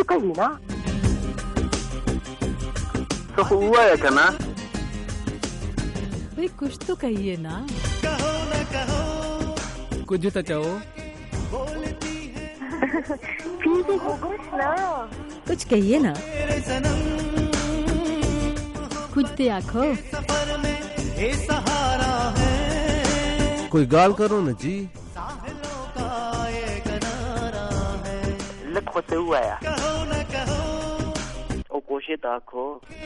کہی نا تو ہوا ہے کنا بھئی کچھ تو کہیے نا. کچھ تو چاہو. کچھ کہیے نا. کچھ تو آخو. کوئی گال کرو نا جی. لکھو سے ہوا ہے او کوشش آخو.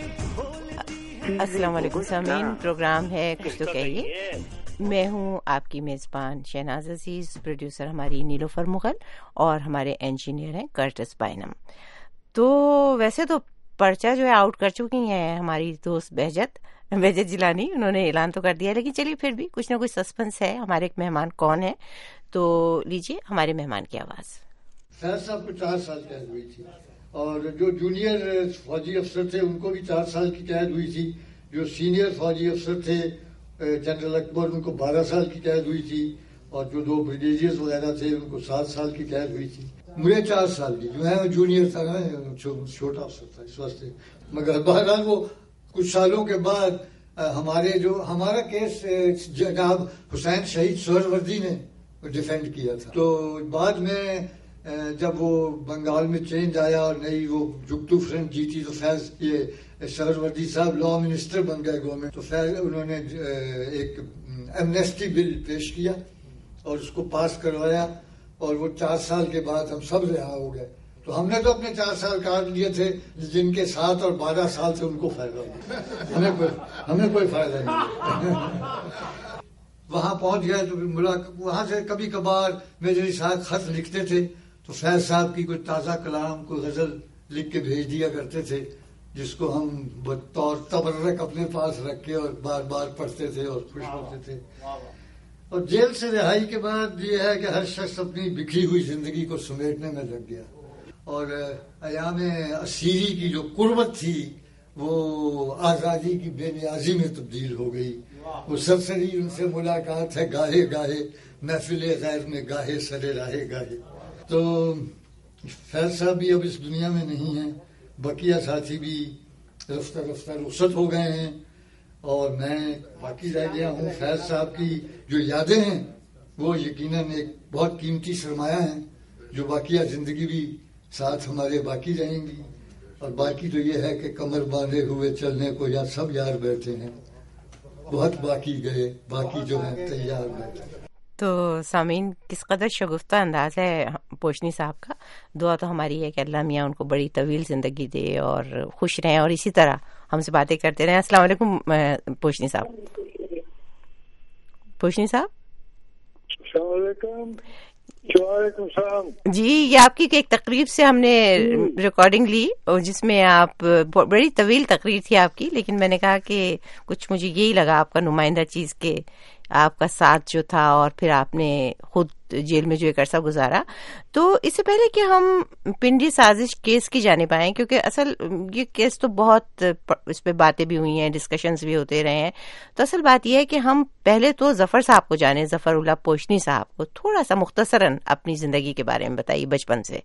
السلام علیکم سامعین، پروگرام ہے کچھ تو کہیے. میں ہوں آپ کی میزبان شہناز عزیز، پروڈیوسر ہماری نیلوفر مغل اور ہمارے انجینئر ہیں کرٹس بائنم. تو ویسے تو پرچہ جو ہے آؤٹ کر چکی ہیں ہماری دوست بہجت جیلانی، انہوں نے اعلان تو کر دیا، لیکن چلیے پھر بھی کچھ نہ کچھ سسپنس ہے. ہمارے ایک مہمان کون ہے، تو لیجیے ہمارے مہمان کی آواز. فیض صاحب کو 4 سال قید ہوئی تھی، اور جو جونیئر فوجی افسر تھے ان کو بھی 4 سال کی قید ہوئی تھی. جو سینئر فوجی افسر تھے جنرل اکبر، ان کو 12 سال کی قید ہوئی تھی، اور جو 2 بریگیڈیئرز وغیرہ تھے ان کو 7 سال کی قید ہوئی تھی. مجھے 4 سال کی، جو ہے جونیئر تھا نا، چھوٹا افسر تھا اس واسطے. مگر بہرحال وہ کچھ سالوں کے بعد ہمارا کیس جناب حسین شہید سہروردی نے ڈیفینڈ کیا تھا. تو بعد میں جب وہ بنگال میں چینج آیا اور نئی وہ جگتو فرنٹ جیتی، تو فیض یہ سہروردی صاحب لا منسٹر بن گئے گورنمنٹ. تو فیض انہوں نے ایک ایمنیسٹی بل پیش کیا اور اس کو پاس کروایا، اور وہ 4 سال کے بعد ہم سب رہا ہو گئے. تو ہم نے تو اپنے 4 سال کاٹ لیے تھے، جن کے 7 اور 12 سال سے ان کو فائدہ ہوا، ہمیں کوئی فائدہ نہیں. وہاں پہنچ گئے تو وہاں سے کبھی کبھار میرے ساتھ خط لکھتے تھے، تو فیض صاحب کی کوئی تازہ کلام، کوئی غزل لکھ کے بھیج دیا کرتے تھے، جس کو ہم بطور تبرک اپنے پاس رکھ کے اور بار بار پڑھتے تھے اور خوش ہوتے تھے. اور جیل سے رہائی کے بعد یہ ہے کہ ہر شخص اپنی بکھری ہوئی زندگی کو سمیٹنے میں لگ گیا، اور ایام اسیری کی جو قربت تھی وہ آزادی کی بے نیازی میں تبدیل ہو گئی. وہ سرسری ان سے ملاقات ہے گاہے گاہے، محفل غیر میں گاہے سرے راہے گاہے. تو فیض صاحب بھی اب اس دنیا میں نہیں ہیں، بقیہ ساتھی بھی رفتہ رفتہ رخصت ہو گئے ہیں، اور میں باقی رہ گیا ہوں. فیض صاحب کی جو یادیں ہیں وہ یقیناً ایک بہت قیمتی سرمایہ ہیں، جو باقیہ زندگی بھی ساتھ ہمارے باقی رہیں گی. اور باقی تو یہ ہے کہ کمر باندھے ہوئے چلنے کو یا سب یار بیٹھے ہیں، بہت باقی گئے باقی جو ہیں تیار بیٹھے. تو سامعین، کس قدر شگفتہ انداز ہے پوشنی صاحب کا. دعا تو ہماری ہے کہ اللہ میاں ان کو بڑی طویل زندگی دے اور خوش رہیں، اور اسی طرح ہم سے باتیں کرتے رہیں. السلام علیکم پوشنی صاحب. پوشنی صاحب السلام علیکم. وعلیکم السلام. جی، یہ آپ کی ایک تقریب سے ہم نے ریکارڈنگ لی، اور جس میں آپ بڑی طویل تقریر تھی آپ کی، لیکن میں نے کہا کہ کچھ مجھے یہی لگا آپ کا نمائندہ چیز کہ آپ کا ساتھ جو تھا، اور پھر آپ نے خود جیل میں جو ایک عرصہ گزارا. تو اس سے پہلے کہ ہم پنڈی سازش کیس کی جانب آئیں، کیونکہ اصل یہ کیس تو بہت اس پہ باتیں بھی ہوئی ہیں، ڈسکشنز بھی ہوتے رہے ہیں، تو اصل بات یہ ہے کہ ہم پہلے تو ظفر صاحب کو جانیں، ظفر اللہ پوشنی صاحب کو. تھوڑا سا مختصراً اپنی زندگی کے بارے میں بتائیے بچپن سے.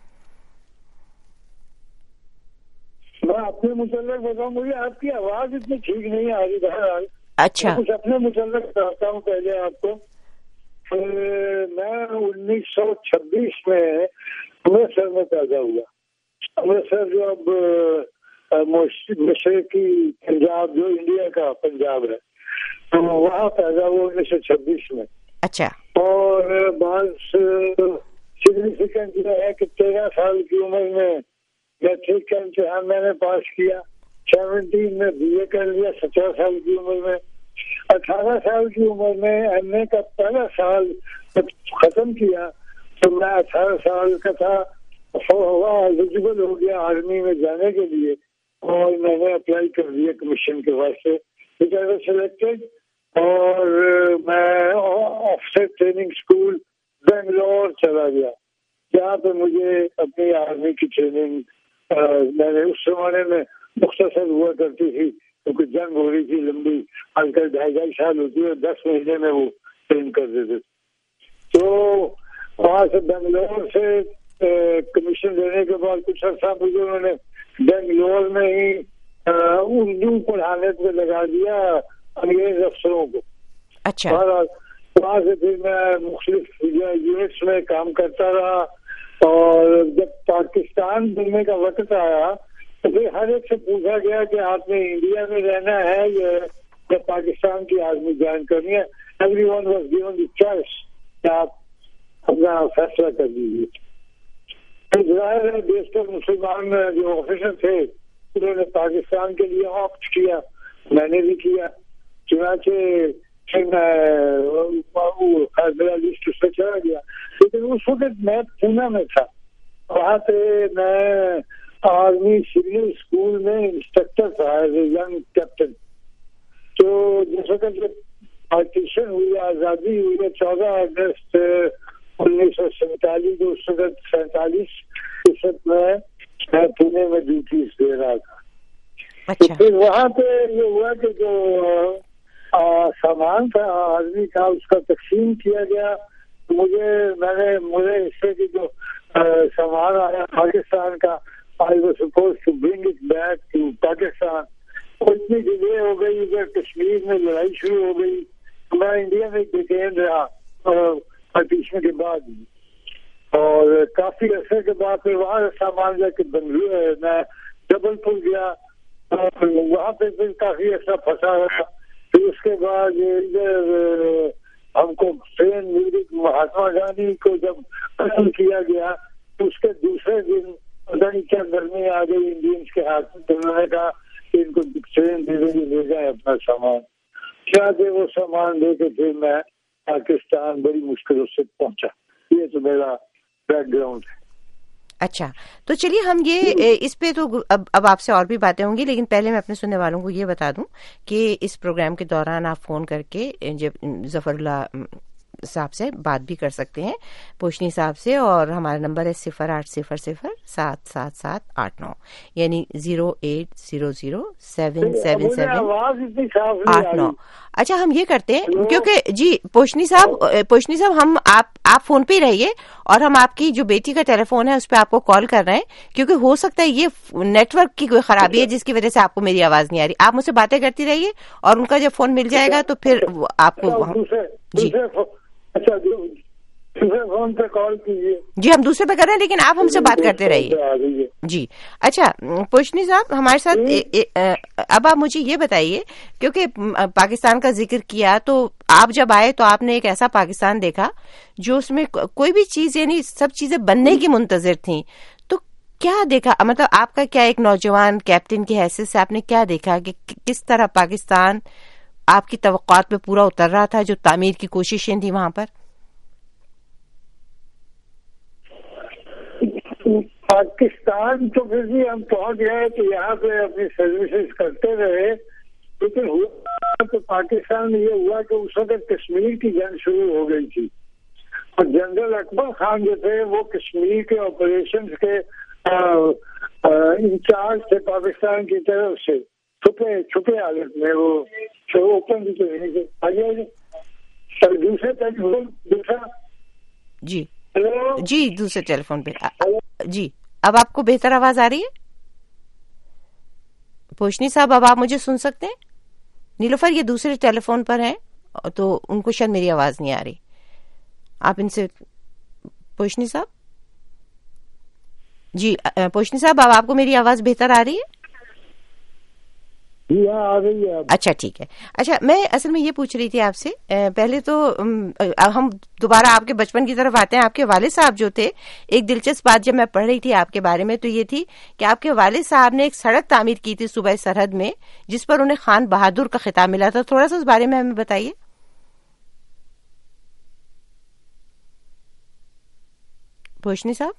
میں اپنے متعلق بتاؤں، مجھے آپ کی آواز اتنی ٹھیک نہیں آ رہی. بہرحال اچھا، کچھ اپنے متعلق بتاتا ہوں پہلے آپ کو. میں 1926 میں امرتسر میں پیدا ہوا. امرتسر جو اب مشرقی پنجاب، جو انڈیا کا پنجاب ہے، تو وہاں پیدا ہوا 1926 میں. اچھا. اور بعض سگنیفیکینٹ یہ ہے کہ 13 سال کی عمر میں میٹرک کا امتحان میں نے پاس کیا، 17 میں BA کر لیا 17 سال کی عمر میں. 18 سال کی عمر میں MA کا پہلا سال ختم کیا، تو میں 18 سال کا تھا، ایلیجیبل ہو گیا آرمی میں جانے کے لیے، اور میں نے اپلائی کر دیا کمیشن کے واسطے. سلیکٹڈ، اور میں آفیسر ٹریننگ اسکول بنگلور چلا گیا، جہاں پہ مجھے اپنی آرمی کی ٹریننگ میں نے اس زمانے میں مختصر ہوا کرتی تھی، کیونکہ جنگ ہو رہی تھی لمبی، آج کل 2.5 سال ہوتی ہے، 10 مہینے میں وہ ٹرین کر دیتے. تو وہاں سے بنگلور سے کمیشن دینے کے بعد کچھ عرصہ مجھے انہوں نے بنگلور میں ہی اردو پڑھانے پہ لگا دیا انگریز افسروں کو. اچھا. وہاں سے پھر میں مختلف یونٹس میں کام کرتا رہا, اور جب پاکستان ملنے کا وقت آیا تو پھر ہر ایک سے پوچھا گیا کہ آپ نے انڈیا میں رہنا ہے یا پاکستان کی آرمی جوائن کرنی ہے. Every one was given the choice کہ آپ اپنا فیصلہ کر دیجیے. ظاہر ہے دیش کے مسلمان جو آفیسر تھے انہوں نے پاکستان کے لیے آپٹ کیا, میں نے بھی کیا. چنانچہ پھر میں میرا لسٹ اس پہ چلا گیا. لیکن اس وقت میں پونا میں تھا, وہاں پہ میں آرمی سول اسکول میں انسٹرکٹر تھا ایز اے ینگ کیپٹن. تو جس وقت پارٹیشن ہوئی, آزادی ہوئی ہے 14 اگست 1947, اس وقت 47, اس وقت میں پونے میں ڈیوٹیز دے رہا تھا. تو پھر وہاں پہ یہ ہوا کہ جو سامان تھا آدمی کا اس کا تقسیم کیا گیا. مجھے اس سے جو سامان آیا پاکستان کا, I was supposed to bring it back to Pakistan. اتنی ڈیلے ہو گئی, ادھر کشمیر میں لڑائی شروع ہو گئی, میں انڈیا میں ڈیٹین رہا پارٹیشن کے بعد, اور کافی عرصے کے بعد پھر وہاں سامان جا کے بنگلور میں جبل پور گیا, وہاں پہ پھر کافی عرصہ پھنسا رہا. پھر اس کے بعد ادھر ہم کو ٹرین مل گئی. مہاتما گاندھی کو جب قتل کیا گیا تو اس کے دوسرے دن پتہ نہیں کیا گرمی آ گئی انڈینس کے ہاتھ میں, تو انہوں نے کہا کہ ان کو ٹرین دے دیں, لے جائیں اپنا سامان. کیا دے وہ سامان دے کے پھر میں پاکستان بڑی مشکلوں سے پہنچا. یہ تو میرا بیک گراؤنڈ ہے. اچھا, تو چلیے ہم یہ اس پہ تو اب آپ سے اور بھی باتیں ہوں گی, لیکن پہلے میں اپنے سننے والوں کو یہ بتا دوں کہ اس پروگرام کے دوران آپ فون کر کے ظفر اللہ صاحب سے بات بھی کر سکتے ہیں, پوشنی صاحب سے, اور ہمارا نمبر ہے 0800-777-89, یعنی 080077789. اچھا, ہم یہ کرتے ہیں کیونکہ جی پوشنی صاحب ہم آپ فون پہ ہی رہیے, اور ہم آپ کی جو بیٹی کا ٹیلی فون ہے اس پہ آپ کو کال کر رہے ہیں, کیونکہ ہو سکتا ہے یہ نیٹ ورک کی کوئی خرابی ہے جس کی وجہ سے آپ کو میری آواز نہیں آ رہی. آپ مجھ سے باتیں کرتی رہیے, اور ان کا جب فون مل جائے گا تو پھر آپ کو جی اچھا فون پہ کال کیجیے. جی ہم دوسرے پہ کر رہے ہیں, لیکن آپ ہم سے بات کرتے رہیے. جی اچھا پوشنی صاحب ہمارے ساتھ اب آپ مجھے یہ بتائیے, کیونکہ پاکستان کا ذکر کیا, تو آپ جب آئے تو آپ نے ایک ایسا پاکستان دیکھا جو اس میں کوئی بھی چیز, یعنی سب چیزیں بننے کی منتظر تھیں. تو کیا دیکھا, مطلب آپ کا کیا, ایک نوجوان کیپٹن کی حیثیت سے آپ نے کیا دیکھا کہ کس طرح پاکستان آپ کی توقعات پہ پورا اتر رہا تھا, جو تعمیر کی کوششیں تھیں وہاں پر؟ پاکستان تو پھر بھی ہم پہنچ گئے کہ یہاں پہ اپنی سروسز کرتے رہے, لیکن ہوا تو پاکستان میں یہ ہوا کہ اس وقت کشمیر کی جنگ شروع ہو گئی تھی, اور جنرل اکبر خان جو تھے وہ کشمیر کے آپریشنز کے انچارج تھے پاکستان کی طرف سے, چھپے حالت میں. وہ اوپن بھی تو نہیں تھے. دوسرا جی جی دوسرے ٹیلی فون پہ جی. اب آپ کو بہتر آواز آ رہی ہے پوشنی صاحب؟ اب آپ مجھے سن سکتے ہیں؟ نیلوفر یہ دوسرے ٹیلی فون پر ہیں تو ان کو شاید میری آواز نہیں آ رہی. آپ ان سے پوشنی صاحب جی پوشنی صاحب اب آپ کو میری آواز بہتر آ رہی ہے؟ آ رہی ہے. اچھا ٹھیک ہے. اچھا میں اصل میں یہ پوچھ رہی تھی آپ سے, پہلے تو ہم دوبارہ آپ کے بچپن کی طرف آتے ہیں. آپ کے والد صاحب جو تھے, ایک دلچسپ بات جب میں پڑھ رہی تھی آپ کے بارے میں تو یہ تھی کہ آپ کے والد صاحب نے ایک سڑک تعمیر کی تھی صوبہ سرحد میں, جس پر انہیں خان بہادر کا خطاب ملا تھا. تھوڑا سا اس بارے میں ہمیں بتائیے. پوشنی صاحب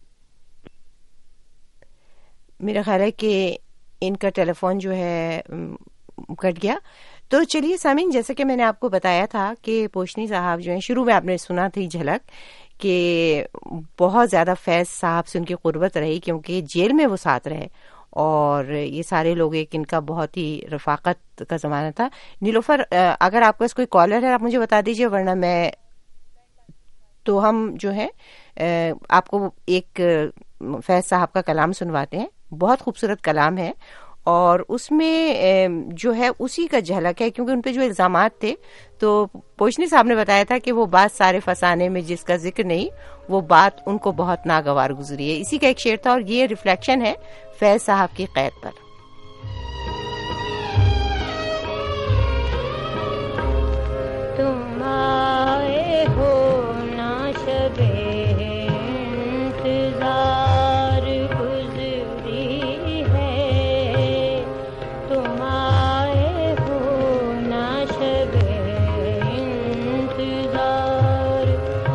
میرا خیال ہے کہ ان کا ٹیلی فون جو ہے کٹ گیا. تو چلیے سامعین, جیسا کہ میں نے آپ کو بتایا تھا کہ پوشنی صاحب جو ہیں, شروع میں آپ نے سنا تھی جھلک کہ بہت زیادہ فیض صاحب سے ان کی قربت رہی, کیونکہ جیل میں وہ ساتھ رہے, اور یہ سارے لوگ ایک ان کا بہت ہی رفاقت کا زمانہ تھا. نیلوفر اگر آپ کا کوئی کالر ہے آپ مجھے بتا دیجیے, ورنہ میں تو ہم جو ہے آپ کو ایک فیض صاحب کا کلام سنواتے ہیں. بہت خوبصورت کلام ہے اور اس میں جو ہے اسی کا جھلک ہے, کیونکہ ان پہ جو الزامات تھے تو پوچھنی صاحب نے بتایا تھا کہ وہ بات سارے فسانے میں جس کا ذکر نہیں, وہ بات ان کو بہت ناگوار گزری ہے. اسی کا ایک شعر تھا اور یہ ریفلیکشن ہے فیض صاحب کی قید پر. تم آئے ہو نا شب انتظار گزری ہے, تم آئے ہو نا شب انتظار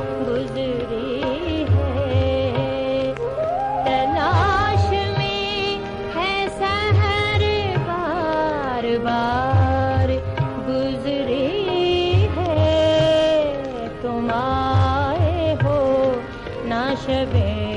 گزری ہے, تلاش میں ہے سحر بار بار گزری ہے, تم آئے ہو نا شب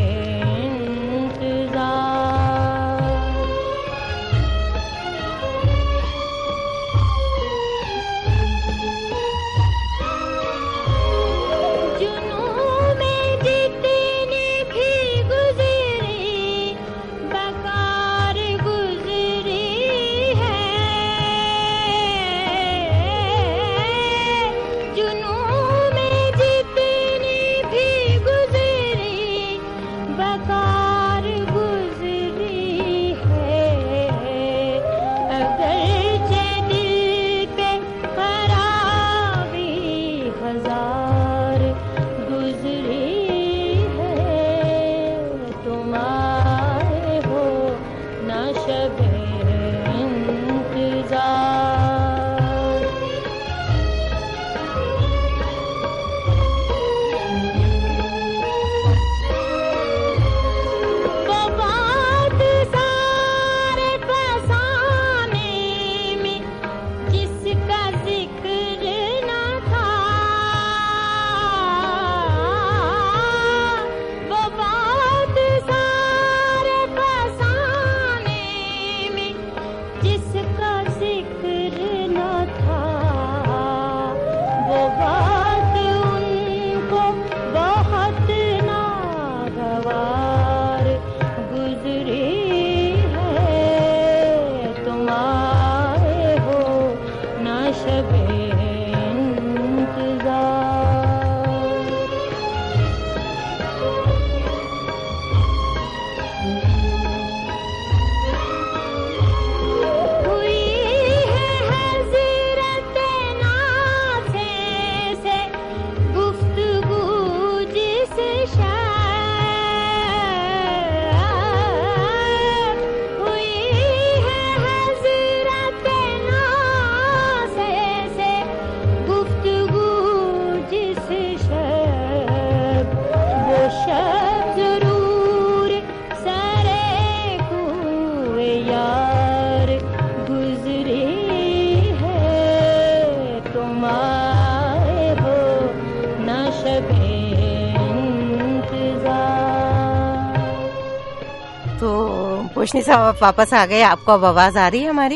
پوچھنی صاحب آپ واپس آ گئے, آپ کو اب آواز آ رہی ہے ہماری؟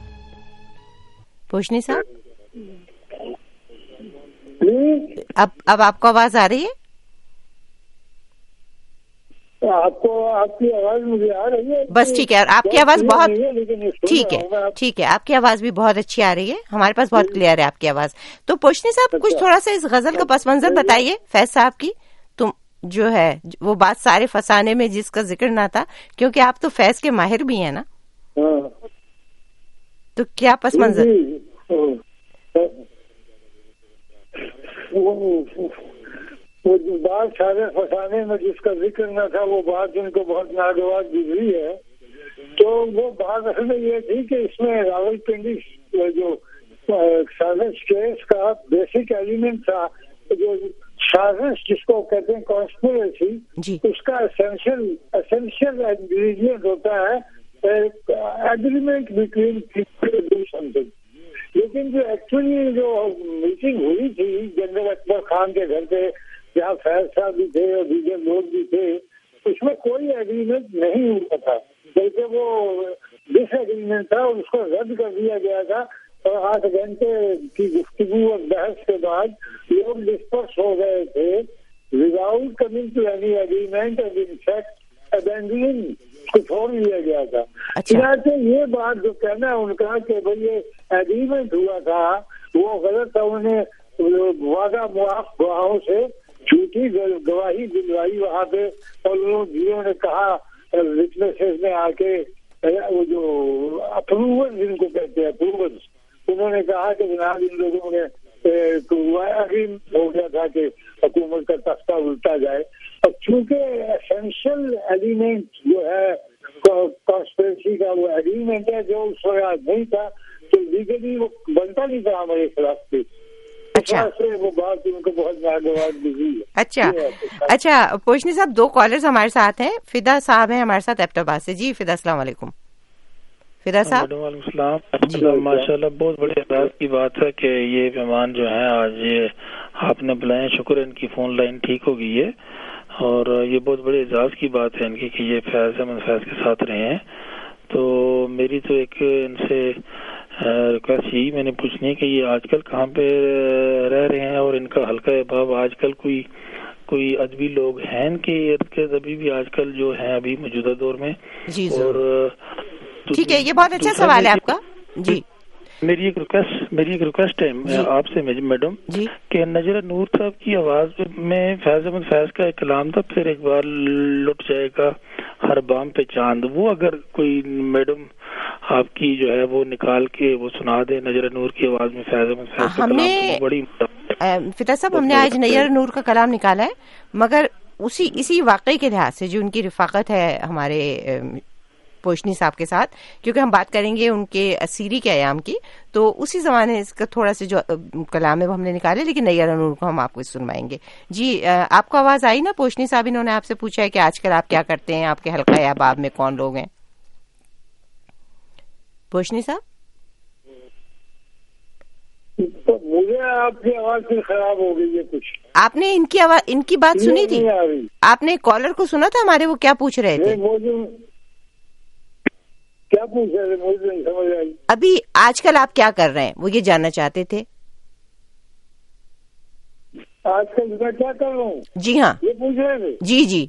پوچھنی صاحب اب آپ کو آواز آ رہی ہے؟ آپ کو آپ کی آواز مجھے آ رہی ہے. بس ٹھیک ہے, آپ کی آواز بہت ٹھیک ہے, ٹھیک ہے, آپ کی آواز بھی بہت اچھی آ رہی ہے, ہمارے پاس بہت کلیئر ہے آپ کی آواز. تو پوچھنی صاحب کچھ تھوڑا سا اس غزل کا پس منظر بتائیے فیض صاحب کی. تم جو ہے وہ بات سارے فسانے میں جس کا ذکر نہ تھا, کیونکہ آپ تو فیض کے ماہر بھی ہیں نا, تو کیا پس منظر؟ وہ بات سارے فسانے میں جس کا ذکر نہ تھا, وہ بات ان کو بہت ناگوار گزری ہے. تو وہ بات اصل میں یہ تھی کہ اس میں راول پنڈی جو سازش کیس کا بیسک ایلیمنٹ تھا, جو سازش جس کو کہتے ہیں کانسپریسی, اس کا اسینشیل انگریڈینٹ ہوتا ہے agreement between people to do something. لیکن جو ایکچولی جو میٹنگ ہوئی تھی جنرل اکبر خان کے گھر پہ, جہاں فیض صاحب بھی تھے اور دیگر لوگ بھی تھے, اس میں کوئی ایگریمنٹ نہیں ہوا تھا, بلکہ وہ ڈس ایگریمنٹ تھا اور اس کو رد کر دیا گیا تھا. اور 8 گھنٹے کی گفتگو اور بحث کے بعد لوگ ڈسپرس ہو گئے تھے. Without coming to any agreement and in fact abandoning को छोड़ दिया गया था। चुनाचे ये बात जो कहना है उनका कि भाई ये एग्रीमेंट हुआ था वो गलत था, उन्हें वादा मुआफ गवाहों से झूठी गवाही दिलवाई वहाँ पे, और उन्होंने कहा विटनेसेस में आके वो जो अप्रूवर जिनको कहते हैं अप्रूवर्स, उन्होंने कहा कि जनाब इन लोगों ने एग्रीमेंट हो गया था कि हुकूमत का तख्ता उल्टा जाए। और चूंकि एसेंशियल एलिमेंट जो है कॉन्स्पिरेसी का वो एग्रीमेंट है जो उस वक्त नहीं था, तो लीगली वो बनता नहीं था हमारे खिलाफ भी। अच्छा, वो बात उनको बहुत नागवार दिखी है। अच्छा पोशनी साहब, 2 कॉलर्स हमारे साथ हैं। फिदा साहब हैं हमारे साथ एबटाबाद से। जी फिदा, अस्सलाम वालेकुम। फिदा साहब। माशाल्लाह, बहुत बड़े एतराज की बात है कि ये मेहमान जो है आज ये आपने बुलाए, शुक्र है इनकी फोन लाइन ठीक हो गई है, और ये बहुत बड़े एजाज की बात है इनकी कि ये फैज अहमद फैज के साथ रहे हैं। तो मेरी तो एक इनसे रिक्वेस्ट यही मैंने पूछनी है कि ये आजकल कहाँ पे रह रहे हैं, और इनका हल्का अहबाब आजकल कोई अदबी लोग हैं इनके इर्द गिर्द अभी भी आजकल जो है अभी मौजूदा दौर में? जी और ठीक है, ये बहुत अच्छा सवाल है आपका। जी मेरी एक रिक्वेस्ट है आपसे मैडम कि नजर नूर साहब की आवाज में फैज अहमद फैज का एक कलाम था, फिर एक बार लुट जाएगा हर बाम पे चांद, वो अगर कोई मैडम आपकी जो है वो निकाल के वो सुना दे नजर नूर की आवाज में फैज अहमद फैज का कलाम, बड़ी फिदा साहब हमने आज नजर नूर का कलाम निकाला है, मगर इसी वाकई के लिहाज से जो उनकी रिफाकत है हमारे पोशनी साहब के साथ, क्योंकि हम बात करेंगे उनके असीरी के अयाम की, तो उसी जमाने इसका थोड़ा से जो कलाम है वो हमने निकाले, लेकिन नैयर नूर को हम आपको सुनवाएंगे। जी आपको आवाज आई ना पोशनी साहब? इन्होंने आपसे पूछा है कि आजकल आप क्या करते हैं, आपके हल्का अहबाब में कौन लोग हैं? पोशनी साहब तो मुझे आपकी आवाज फिर खराब हो गई है कुछ। आपने इनकी बात सुनी थी? आपने कॉलर को सुना था हमारे, वो क्या पूछ रहे थे? क्या पूछ रहे थे मुझे नहीं समझ आई। अभी आजकल आप क्या कर रहे हैं वो ये जानना चाहते थे। आजकल मैं क्या कर रहा हूँ? जी हाँ, ये पूछ रहे थे। जी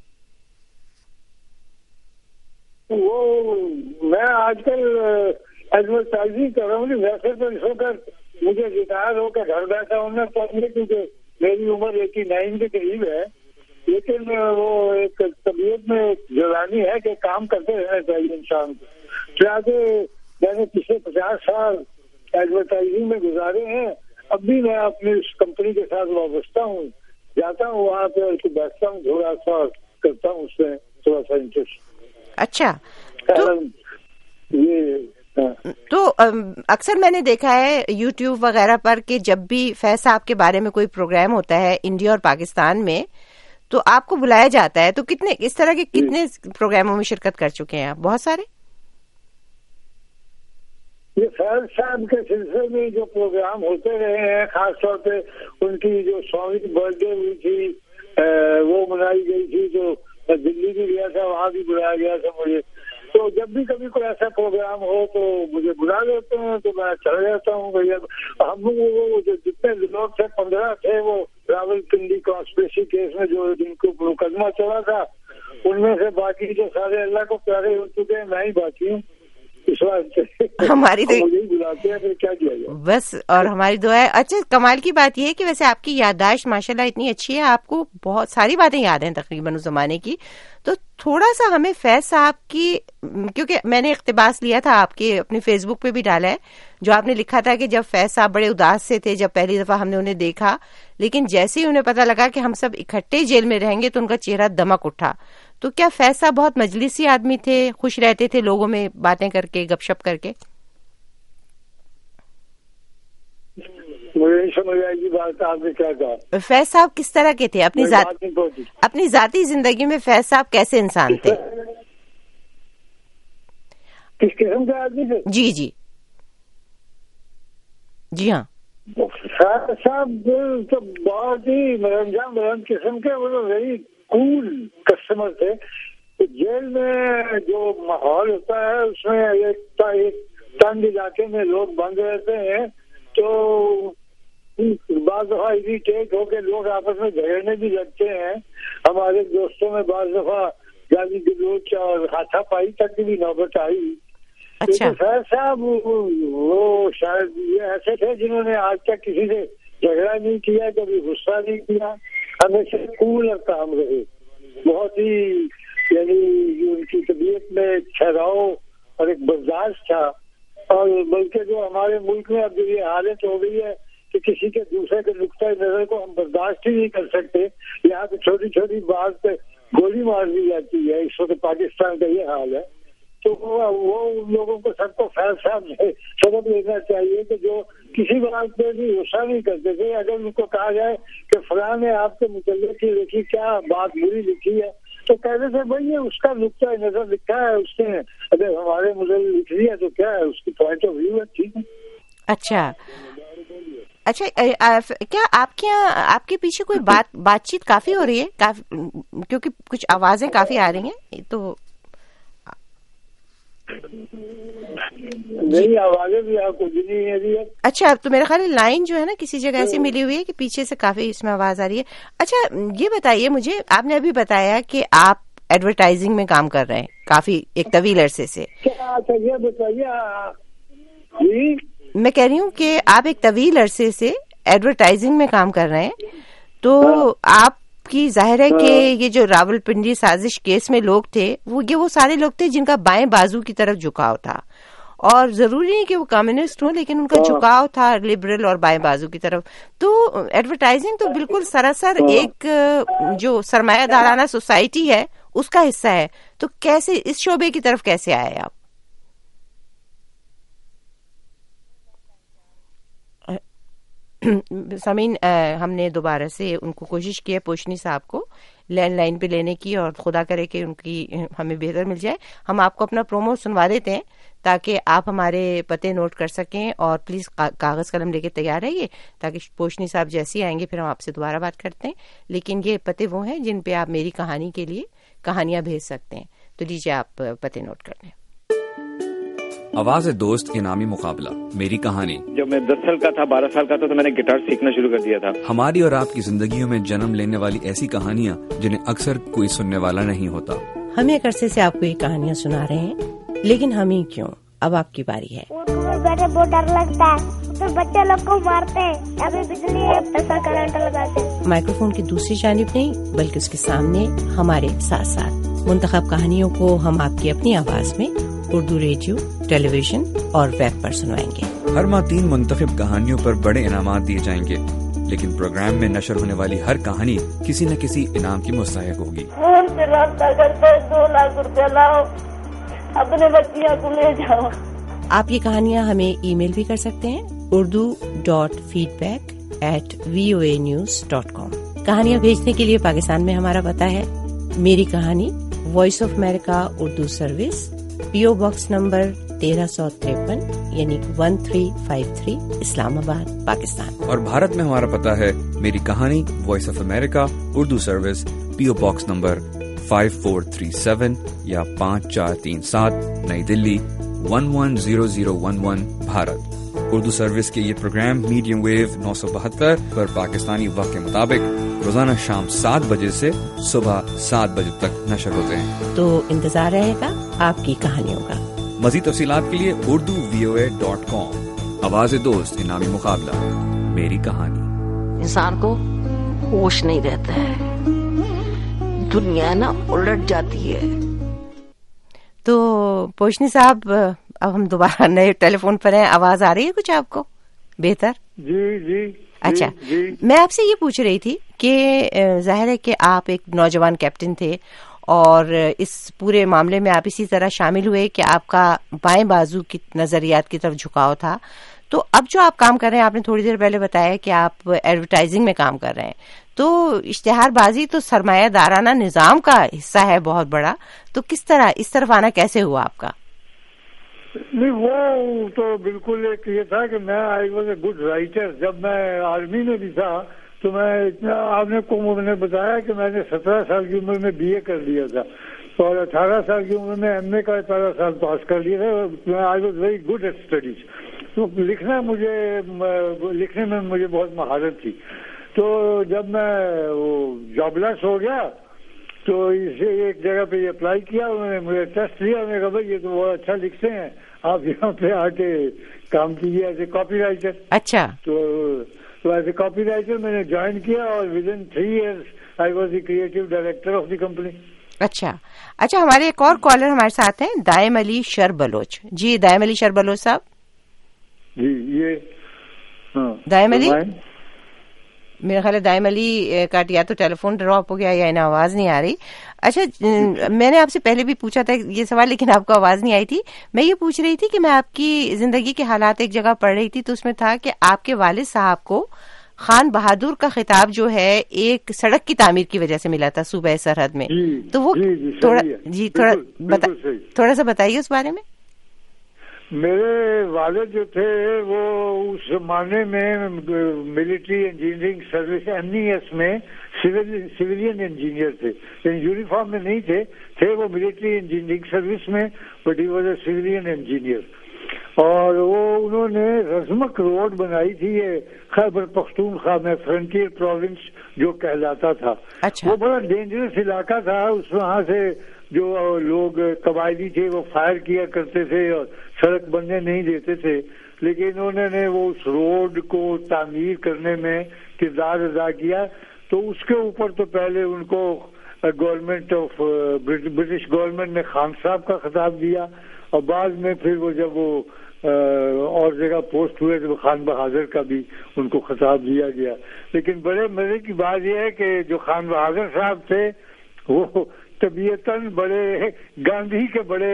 वो मैं आजकल एडवर्टाइजिंग कर रहा हूँ। वैसे तो इस वक्त मुझे रिटायर होकर घर बैठा हूँ क्योंकि मेरी उम्र 89 के करीब है, लेकिन वो एक तबीयत में जवानी है कि काम करते रहना चाहिए इंसान को। मैंने पिछले 50 साल एडवर्टाइजिंग में गुजारे हैं। अब भी मैं अपनी उस कंपनी के साथ वाबस्ता हूँ, जाता हूँ वहाँ पे और बैठता हूँ, थोड़ा सा करता हूँ उसमें थोड़ा सा इंटरेस्ट। अच्छा, तो अक्सर मैंने देखा है यूट्यूब वगैरह पर कि जब भी फैज साहब के बारे में कोई प्रोग्राम होता है इंडिया और पाकिस्तान में, तो आपको बुलाया जाता है। तो इस तरह के कितने प्रोग्रामों में शिरकत कर चुके हैं आप? बहुत सारे। ये फैज साहब के सिलसिले में जो प्रोग्राम होते रहे हैं, खासतौर पे उनकी जो 100वीं बर्थडे हुई थी वो मनाई गई थी, जो दिल्ली में गया था वहाँ भी बुलाया गया था मुझे। तो जब भी कभी कोई ऐसा प्रोग्राम हो तो मुझे बुला लेते हैं, तो मैं चला जाता हूँ। भैया हम वो जो जितने लोग थे 15 थे, वो रावलपिंडी कॉन्स्पिरेसी केस में जो जिनको मुकदमा चला था, उनमें से बाकी जो सारे अल्लाह को प्यारे हो चुके हैं, मैं ही बाकी हूँ। इस बात हमारी तो मुझे बुलाते हैं, फिर क्या किया जाए बस। और हमारी दुआ है। अच्छा, कमाल की बात यह है कि वैसे आपकी याददाश्त माशाल्लाह इतनी अच्छी है, आपको बहुत सारी बातें याद हैं तकरीबन उस जमाने की। तो थोड़ा सा हमें फैज साहब की, क्योंकि मैंने इख्तिबास लिया था आपके अपने फेसबुक पे भी डाला है, जो आपने लिखा था कि जब फैज साहब बड़े उदास से थे जब पहली दफा हमने उन्हें देखा, लेकिन जैसे ही उन्हें पता लगा कि हम सब इकट्ठे जेल में रहेंगे तो उनका चेहरा दमक उठा। तो क्या फैज साहब बहुत मजलिसी आदमी थे, खुश रहते थे लोगों में बातें करके, गपशप करके? मुझे नहीं समझ आएगी बात, आपने क्या कहा? फैज साहब किस तरह के थे अपनी जाती जिंदगी में? फैज साहब कैसे इंसान थे? किस किस्म के आदमी थे? जी हाँ, फैज साहब तो बहुत ही मनोरंजन किस्म के, वो वेरी कूल कस्टमर थे। तो जेल में जो माहौल होता है उसमें एक तंग इलाके में लोग बंद रहते हैं, तो بعض دفعہ اریٹیٹ ہو کے لوگ آپس میں جھگڑنے بھی لگتے ہیں. ہمارے دوستوں میں بعض دفعہ گالی گلوچ اور ہاتھا پائی تک کی بھی نوبت آئی. اچھا. فیض صاحب وہ شاید یہ ایسے تھے جنہوں نے آج تک کسی سے جھگڑا نہیں کیا, کبھی غصہ نہیں کیا, ہمیشہ کول اور کام رہے. بہت ہی یعنی ان کی طبیعت میں ٹھہراؤ اور ایک برداشت تھا. اور بلکہ جو ہمارے ملک میں اب جو یہ حالت ہو گئی ہے کہ کسی کے دوسرے کے نقطۂ نظر کو ہم برداشت ہی نہیں کر سکتے, یہاں پہ چھوٹی چھوٹی بات پہ گولی مار دی جاتی ہے. اس وقت پاکستان کا یہ حال ہے. تو وہ ان لوگوں کو سب کو فیض صاحب سے سبق لینا چاہیے کہ جو کسی بات پہ بھی غصہ نہیں کرتے تھے. اگر ان کو کہا جائے کہ فلاں نے آپ کے متعلق کی دیکھی کیا بات بری لکھی ہے تو کہتے تھے بھائی یہ اس کا نقطۂ نظر لکھا ہے اس نے, اگر ہمارے متعلق لکھ لیا تو کیا ہے, اس کی پوائنٹ آف ویو ہے, ٹھیک ہے. اچھا کیا آپ کے یہاں آپ کے پیچھے کوئی بات چیت کافی ہو رہی ہے کیونکہ کچھ آوازیں کافی آ رہی ہیں تو نہیں آوازیں بھی آپ کو نہیں ہے. اچھا تو میرا خیال ہے لائن جو ہے نا کسی جگہ ایسی ملی ہوئی ہے کہ پیچھے سے کافی اس میں آواز آ رہی ہے. اچھا یہ بتائیے مجھے, آپ نے ابھی بتایا کہ آپ ایڈورٹائزنگ میں کام کر رہے ہیں کافی ایک طویل عرصے سے. یہ بتائیے, میں کہہ رہی ہوں کہ آپ ایک طویل عرصے سے ایڈورٹائزنگ میں کام کر رہے ہیں تو آپ کی ظاہر ہے کہ یہ جو راولپنڈی سازش کیس میں لوگ تھے وہ سارے لوگ تھے جن کا بائیں بازو کی طرف جھکاؤ تھا, اور ضروری نہیں کہ وہ کمیونسٹ ہوں لیکن ان کا جھکاؤ تھا لبرل اور بائیں بازو کی طرف. تو ایڈورٹائزنگ تو بالکل سراسر ایک جو سرمایہ دارانہ سوسائٹی ہے اس کا حصہ ہے. تو کیسے اس شعبے کی طرف کیسے آئے آپ؟ سامعین, ہم نے دوبارہ سے ان کو کوشش کی ہے پوشنی صاحب کو لینڈ لائن پہ لینے کی, اور خدا کرے کہ ان کی ہمیں بہتر مل جائے. ہم آپ کو اپنا پرومو سنوا دیتے ہیں تاکہ آپ ہمارے پتے نوٹ کر سکیں, اور پلیز کاغذ قلم لے کے تیار رہیے تاکہ پوشنی صاحب جیسے ہی آئیں گے پھر ہم آپ سے دوبارہ بات کرتے ہیں. لیکن یہ پتے وہ ہیں جن پہ آپ میری کہانی کے لیے کہانیاں بھیج سکتے ہیں. تو لیجیے آپ پتے نوٹ کر لیں. آواز دوست انعامی مقابلہ میری کہانی. جب میں 10 سال کا تھا 12 سال کا تھا تو میں نے گٹار سیکھنا شروع کر دیا تھا. ہماری اور آپ کی زندگیوں میں جنم لینے والی ایسی کہانیاں جنہیں اکثر کوئی سننے والا نہیں ہوتا. ہم ایک عرصے سے آپ کو یہ کہانیاں سنا رہے ہیں, لیکن ہم ہی کیوں, اب آپ کی باری ہے. بیٹھے بہت ڈر لگتا ہے تو بچے لوگ کو مارتے ہیں, ابھی بجلی ایسا کرنٹ لگاتے ہیں. مائکروفون کی دوسری جانب نہیں بلکہ اس کے سامنے ہمارے ساتھ ساتھ منتخب کہانیوں کو ہم آپ کی اپنی آواز میں اردو ریڈیو, ٹیلی ویژن اور ویب پر سنوائیں گے. ہر ماہ 3 منتخب کہانیوں پر بڑے انعامات دیے جائیں گے, لیکن پروگرام میں نشر ہونے والی ہر کہانی کسی نہ کسی انعام کی مستحق ہوگی. فون سے رابطہ کرتے 2 لاکھ روپے لاؤ, اپنے بچیاں کو لے جاؤ. آپ یہ کہانیاں ہمیں ای میل بھی کر سکتے ہیں urdu.feedback@voanews.com. کہانیاں بھیجنے کے لیے پاکستان میں ہمارا پتہ ہے میری کہانی, voice of America Urdu service, PO box number 1353 یعنی 1353 اسلام آباد پاکستان. اور بھارت میں ہمارا پتہ ہے میری کہانی, voice of America Urdu service, PO box number 5437 یا 5437 نئی دلی 110011 بھارت. اردو سروس کے یہ پروگرام میڈیم ویو 972 پر پاکستانی وقت کے مطابق روزانہ شام 7 بجے سے صبح 7 بجے تک نشر ہوتے ہیں. تو انتظار رہے گا آپ کی کہانیوں کا. مزید تفصیلات کے لیے urduvoa.com. آواز دوست انعامی مقابلہ میری کہانی. انسان کو ہوش نہیں رہتا ہے, دنیا نا الٹ جاتی ہے. تو پوشنی صاحب اب ہم دوبارہ نئے ٹیلی فون پر ہیں, آواز آ رہی ہے کچھ آپ کو بہتر؟ جی. اچھا, میں آپ سے یہ پوچھ رہی تھی کہ ظاہر ہے کہ آپ ایک نوجوان کیپٹن تھے اور اس پورے معاملے میں آپ اسی طرح شامل ہوئے کہ آپ کا بائیں بازو کی نظریات کی طرف جھکاؤ تھا. تو اب جو آپ کام کر رہے ہیں, آپ نے تھوڑی دیر پہلے بتایا کہ آپ ایڈورٹائزنگ میں کام کر رہے ہیں, تو اشتہار بازی تو سرمایہ دارانہ نظام کا حصہ ہے بہت بڑا, تو کس طرح اس طرف آنا کیسے ہوا آپ کا؟ نہیں وہ تو بالکل ایک یہ تھا کہ میں I was a good writer. جب میں آرمی میں بھی تھا تو میں آپ نے نے بتایا کہ میں نے 17 سال کی عمر میں BA کر لیا تھا اور 18 سال کی عمر میں MA کا پہلا سال پاس کر لیا تھا. I was very good at studies. وقت لکھنے میں مجھے بہت مہارت تھی. تو جب میں وہ جاب لیس ہو گیا تو اسے ایک جگہ پہ یہ اپلائی کیا, انہوں نے مجھے ٹیسٹ لیا, انہوں نے کہا بھائی یہ تو بہت اچھا لکھتے ہیں, آپ یہاں پہ آ کے کام کیجیے ایز اے کاپی رائٹر. اچھا. تو ایز اے کاپی رائٹر میں نے جوائن کیا اور with in 3 years I was the creative director of the company. اچھا ہمارے ایک اور کالر ہمارے ساتھ ہیں, دائم علی شر بلوچ. جی دائم علی شر بلوچ صاحب. جی یہ دائم علی, میرا خیال ہے دائم علی کا یا تو ٹیلی فون ڈراپ ہو گیا یا انہیں آواز نہیں آ رہی. اچھا میں نے آپ سے پہلے بھی پوچھا تھا یہ سوال, لیکن آپ کو آواز نہیں آئی تھی. میں یہ پوچھ رہی تھی کہ میں آپ کی زندگی کے حالات ایک جگہ پڑھ رہی تھی, تو اس میں تھا کہ آپ کے والد صاحب کو خان بہادر کا خطاب جو ہے ایک سڑک کی تعمیر کی وجہ سے ملا تھا صوبہ سرحد میں. تو وہ تھوڑا سا بتائیے اس بارے میں. میرے والد جو تھے وہ اس زمانے میں ملٹری انجینئرنگ سروس MNES میں سویلین انجینئر تھے, یعنی یونیفارم میں نہیں تھے وہ ملٹری انجینئرنگ سروس میں, but he was a civilian engineer. اور وہ انہوں نے رزمک روڈ بنائی تھی, یہ خیبر پختونخوا میں فرنٹیئر پروونس جو کہلاتا تھا. وہ بڑا ڈینجرس علاقہ تھا, اس وہاں سے جو لوگ قبائلی تھے وہ فائر کیا کرتے تھے اور سڑک بننے نہیں دیتے تھے, لیکن انہوں نے وہ اس روڈ کو تعمیر کرنے میں کردار ادا کیا. تو اس کے اوپر تو پہلے ان کو گورنمنٹ آف برٹش گورنمنٹ نے خان صاحب کا خطاب دیا, اور بعد میں پھر وہ جب وہ اور جگہ پوسٹ ہوئے تو خان بہادر کا بھی ان کو خطاب دیا گیا. لیکن بڑے مزے کی بات یہ ہے کہ جو خان بہادر صاحب تھے وہ طبیعتاً بڑے گاندھی کے بڑے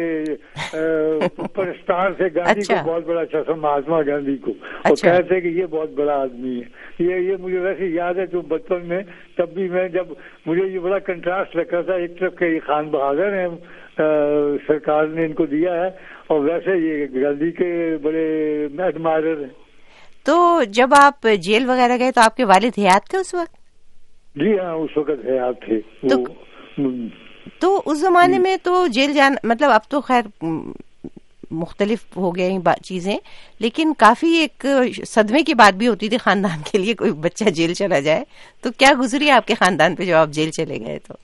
پرستار سے, گاندھی کو بہت بڑا اچھا مہاتما گاندھی کو, اور کہتے ہیں کہ یہ بہت بڑا آدمی ہے. یہ مجھے ویسے یاد ہے تو بچپن میں, تب بھی میں جب مجھے یہ بڑا کنٹراسٹ لگا تھا, ایک طرف کہ یہ خان بہادر ہیں سرکار نے ان کو دیا ہے, اور ویسے یہ گاندھی کے بڑے ایڈمائرر ہیں. تو جب آپ جیل وغیرہ گئے تو آپ کے والد حیات تھے اس وقت؟ جی ہاں اس وقت حیات تھے. تو اس زمانے میں تو جیل جانا, مطلب اب تو خیر مختلف ہو گئے چیزیں, لیکن کافی ایک صدمے کی بات بھی ہوتی تھی خاندان کے لیے, کوئی بچہ جیل چلا جائے. تو کیا گزری آپ کے خاندان پہ جو آپ جیل چلے گئے؟ تو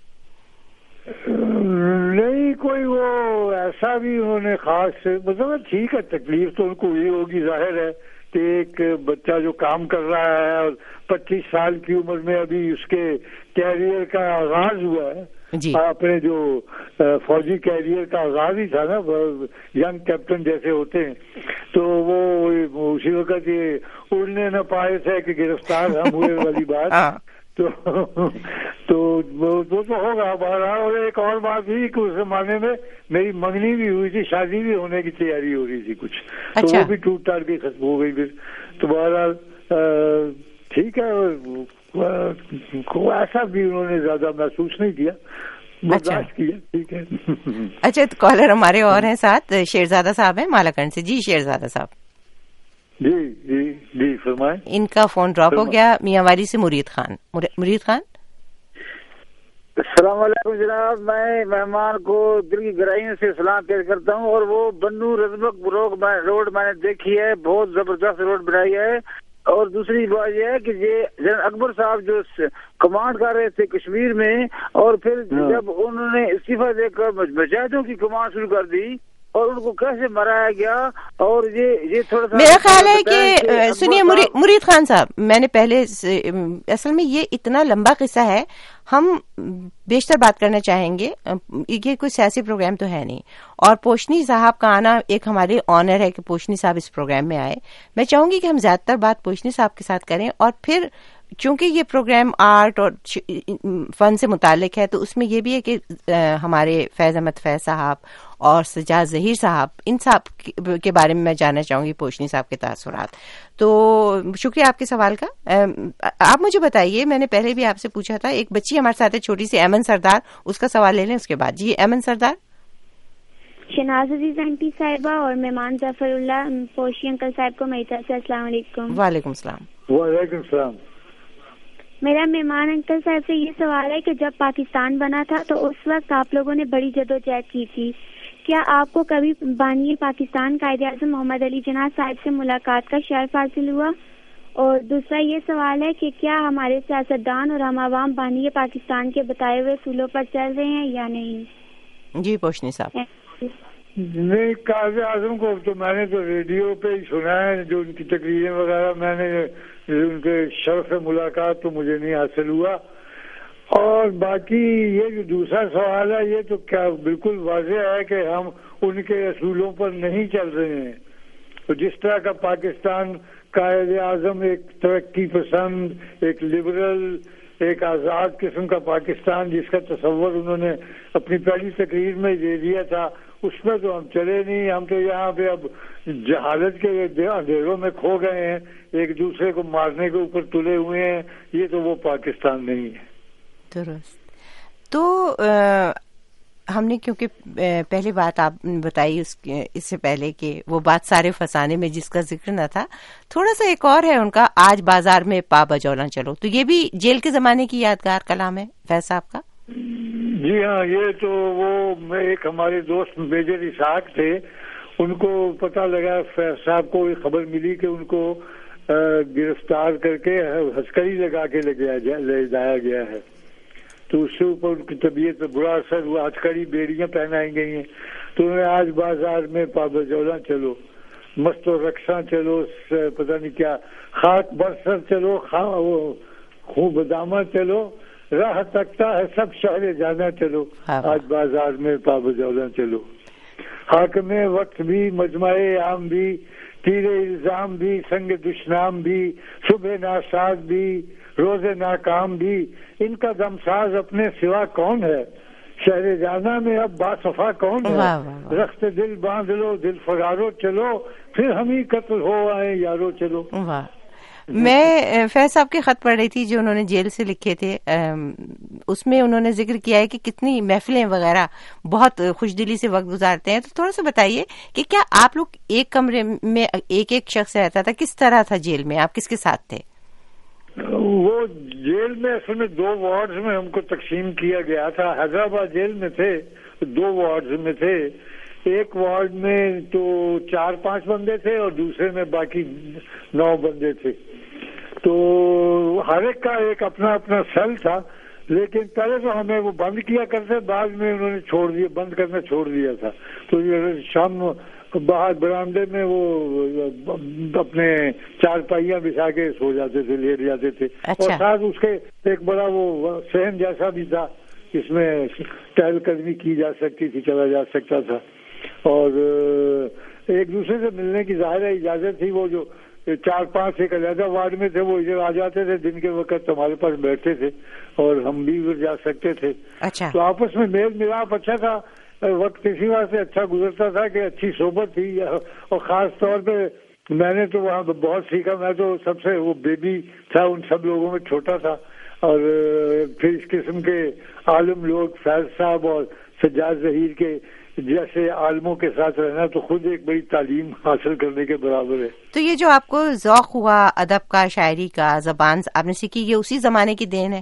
نہیں کوئی وہ ایسا بھی انہوں نے خاص, مطلب ٹھیک ہے تکلیف تو ان کو یہ ہوگی, ظاہر ہے کہ ایک بچہ جو کام کر رہا ہے اور 25 سال کی عمر میں ابھی اس کے کیریئر کا آغاز ہوا ہے, اپنے جو فوجی کیریئر کا آغاز ہی تھا نا, ینگ کیپٹن جیسے ہوتے ہیں, تو وہ اسی وقت یہ اڑنے نہ پائے تھے کہ گرفتار ہم ہوئے والی بات. تو وہ تو ہوگا بہرحال. اور ایک اور بات بھی کہ اس زمانے میں میری منگنی بھی ہوئی تھی, شادی بھی ہونے کی تیاری ہو رہی تھی کچھ, تو وہ بھی ٹوٹ ٹاٹ کے ختم ہو گئی پھر. تو بہرحال ٹھیک ہے, ایسا بھی انہوں نے زیادہ محسوس نہیں کیا, برداشت کیا. ٹھیک ہے. اچھا تو کالر ہمارے اور ہیں ساتھ, شیرزادہ صاحب ہیں مالاکنڈ سے. جی شیرزادہ صاحب. جی جی جی فرمائیں. ان کا فون ڈراپ ہو گیا. میاں والی سے مرید خان. مرید خان. السلام علیکم جناب, میں مہمان کو دل کی گہرائیوں سے سلام پیش کرتا ہوں. اور وہ بنو رزمک روڈ میں نے دیکھی ہے, بہت زبردست روڈ بنائی ہے. اور دوسری بات یہ ہے کہ یہ جنرل اکبر صاحب جو کمانڈ کر رہے تھے کشمیر میں, اور پھر جب انہوں نے استعفیٰ دے کر مجاہدوں کی کمانڈ شروع کر دی اور ان کو کیسے مرایا گیا. اور یہ تھوڑا سا میرا خیال ہے کہ سنیے مرید خان صاحب, میں نے پہلے اصل میں یہ اتنا لمبا قصہ ہے, ہم بیشتر بات کرنا چاہیں گے. یہ کوئی سیاسی پروگرام تو ہے نہیں, اور پوشنی صاحب کا آنا ایک ہمارے آنر ہے کہ پوشنی صاحب اس پروگرام میں آئے. میں چاہوں گی کہ ہم زیادہ تر بات پوشنی صاحب کے ساتھ کریں, اور پھر چونکہ یہ پروگرام آرٹ اور فن سے متعلق ہے تو اس میں یہ بھی ہے کہ ہمارے فیض احمد فیض صاحب اور سجاد ظہیر صاحب, ان صاحب کے بارے میں جاننا چاہوں گی, پوشنی صاحب کے تاثرات. تو شکریہ آپ کے سوال کا. آپ مجھے بتائیے, میں نے پہلے بھی آپ سے پوچھا تھا, ایک بچی ہمارے ساتھ ہے چھوٹی سی, ایمن سردار, اس کا سوال لے لیں اس کے بعد. جی ایمن سردار. شناز عزیز آنٹی صاحبہ اور مہمان ظفر اللہ پوشی انکل صاحب کو میری طرف سے السلام علیکم. وعلیکم السلام. وعلیکم السلام. میرا مہمان انکل صاحب سے یہ سوال ہے کہ جب پاکستان بنا تھا تو اس وقت آپ لوگوں نے بڑی جدوجہد کی تھی, کیا آپ کو کبھی بانی پاکستان قائد اعظم محمد علی جناح صاحب سے ملاقات کا شرف حاصل ہوا؟ اور دوسرا یہ سوال ہے کہ کیا ہمارے سیاستدان اور ہم عوام بانی پاکستان کے بتائے ہوئے اصولوں پر چل رہے ہیں یا نہیں؟ جی پوچھنے صاحب. نہیں، قائد اعظم کو تو میں نے تو ریڈیو پہ ہی سنا ہے، جو ان کی تقریریں وغیرہ میں نے ان کے شرف ملاقات تو مجھے نہیں حاصل ہوا. اور باقی یہ جو دوسرا سوال ہے یہ تو کیا بالکل واضح ہے کہ ہم ان کے اصولوں پر نہیں چل رہے ہیں. تو جس طرح کا پاکستان قائد اعظم ایک ترقی پسند، ایک لبرل، ایک آزاد قسم کا پاکستان جس کا تصور انہوں نے اپنی پہلی تقریر میں دے دیا تھا، اس میں تو ہم چلے نہیں. ہم تو یہاں پہ اب جہالت کے اندھیروں میں کھو گئے ہیں، ایک دوسرے کو مارنے کے اوپر تلے ہوئے ہیں. یہ تو وہ پاکستان نہیں ہے. درست. تو ہم نے کیونکہ پہلی بات آپ نے بتائی اس سے پہلے کہ وہ بات سارے فسانے میں جس کا ذکر نہ تھا، تھوڑا سا ایک اور ہے ان کا آج بازار میں پا بجولا چلو، تو یہ بھی جیل کے زمانے کی یادگار کلام ہے فیض صاحب کا. جی ہاں، یہ تو وہ ایک ہمارے دوست میجر اسحاق تھے، ان کو پتہ لگا، فیض صاحب کو خبر ملی کہ ان کو گرفتار کر کے ہسکڑی لگا کے لے جایا گیا ہے. تو اس سے اوپر ان کی طبیعت پہ برا اثر ہوا، ہتھکڑی بیڑیاں پہنائی گئی ہیں. تو انہیں آج بازار میں پا بجولا چلو، مست و رقصاں چلو، پتہ نہیں کیا، خاک برسر چلو، خوب بدامہ چلو، راہ تکتا ہے سب شہر جانا چلو، آج بازار میں پا بجولا چلو. حاکم وقت بھی، مجمع عام بھی، تیر الزام بھی، سنگ دشنام بھی، صبح ناساز بھی، روز ناکام بھی، ان کا دمساز اپنے سوا کون ہے؟ شہر جانا میں اب باصفا کون ہے؟ رخت دل باندھ لو، دل فرارو چلو، پھر ہم ہی قتل ہو آئے یارو چلو. میں فیض صاحب کے خط پڑھ رہی تھی جو انہوں نے جیل سے لکھے تھے، اس میں انہوں نے ذکر کیا ہے کہ کتنی محفلیں وغیرہ بہت خوش دلی سے وقت گزارتے ہیں. تو تھوڑا سا بتائیے کہ کیا آپ لوگ ایک کمرے میں ایک ایک شخص رہتا تھا، کس طرح تھا جیل میں، آپ کس کے ساتھ تھے؟ وہ جیل میں اصل میں 2 وارڈز میں ہم کو تقسیم کیا گیا تھا. حیدرآباد جیل میں تھے 2 وارڈز میں تھے. ایک وارڈ میں تو 4-5 بندے تھے اور دوسرے میں باقی 9 بندے تھے. تو ہر ایک کا ایک اپنا اپنا سیل تھا، لیکن پہلے تو ہمیں وہ بند کیا کرتے، بعد میں انہوں نے چھوڑ دیا، بند کرنا چھوڑ دیا تھا. تو شام باہر برآمدے میں وہ اپنے 4 پائیاں بچھا کے سو جاتے تھے، لیٹ جاتے تھے. اور ساتھ اس کے ایک بڑا وہ صحن جیسا بھی تھا، اس میں ٹہل قدمی کی جا سکتی تھی، چلا جا سکتا تھا. اور ایک دوسرے سے ملنے کی ظاہر اجازت تھی. وہ جو 4-5 ایک علیحدہ وارڈ میں تھے وہ ادھر آ جاتے تھے، دن کے وقت ہمارے پاس بیٹھتے تھے اور ہم بھی ادھر جا سکتے تھے. تو آپس میں میل ملاپ اچھا تھا، وقت اسی واسطے اچھا گزرتا تھا کہ اچھی صحبت تھی. اور خاص طور پہ میں نے تو وہاں بہت سیکھا. میں تو سب سے وہ بیبی تھا ان سب لوگوں میں، چھوٹا تھا. اور پھر اس قسم کے عالم لوگ، فیض صاحب اور سجاد ظہیر کے جیسے عالموں کے ساتھ رہنا تو خود ایک بڑی تعلیم حاصل کرنے کے برابر ہے. تو یہ جو آپ کو ذوق ہوا ادب کا، شاعری کا، زبان آپ نے سیکھی، یہ اسی زمانے کی دین ہے؟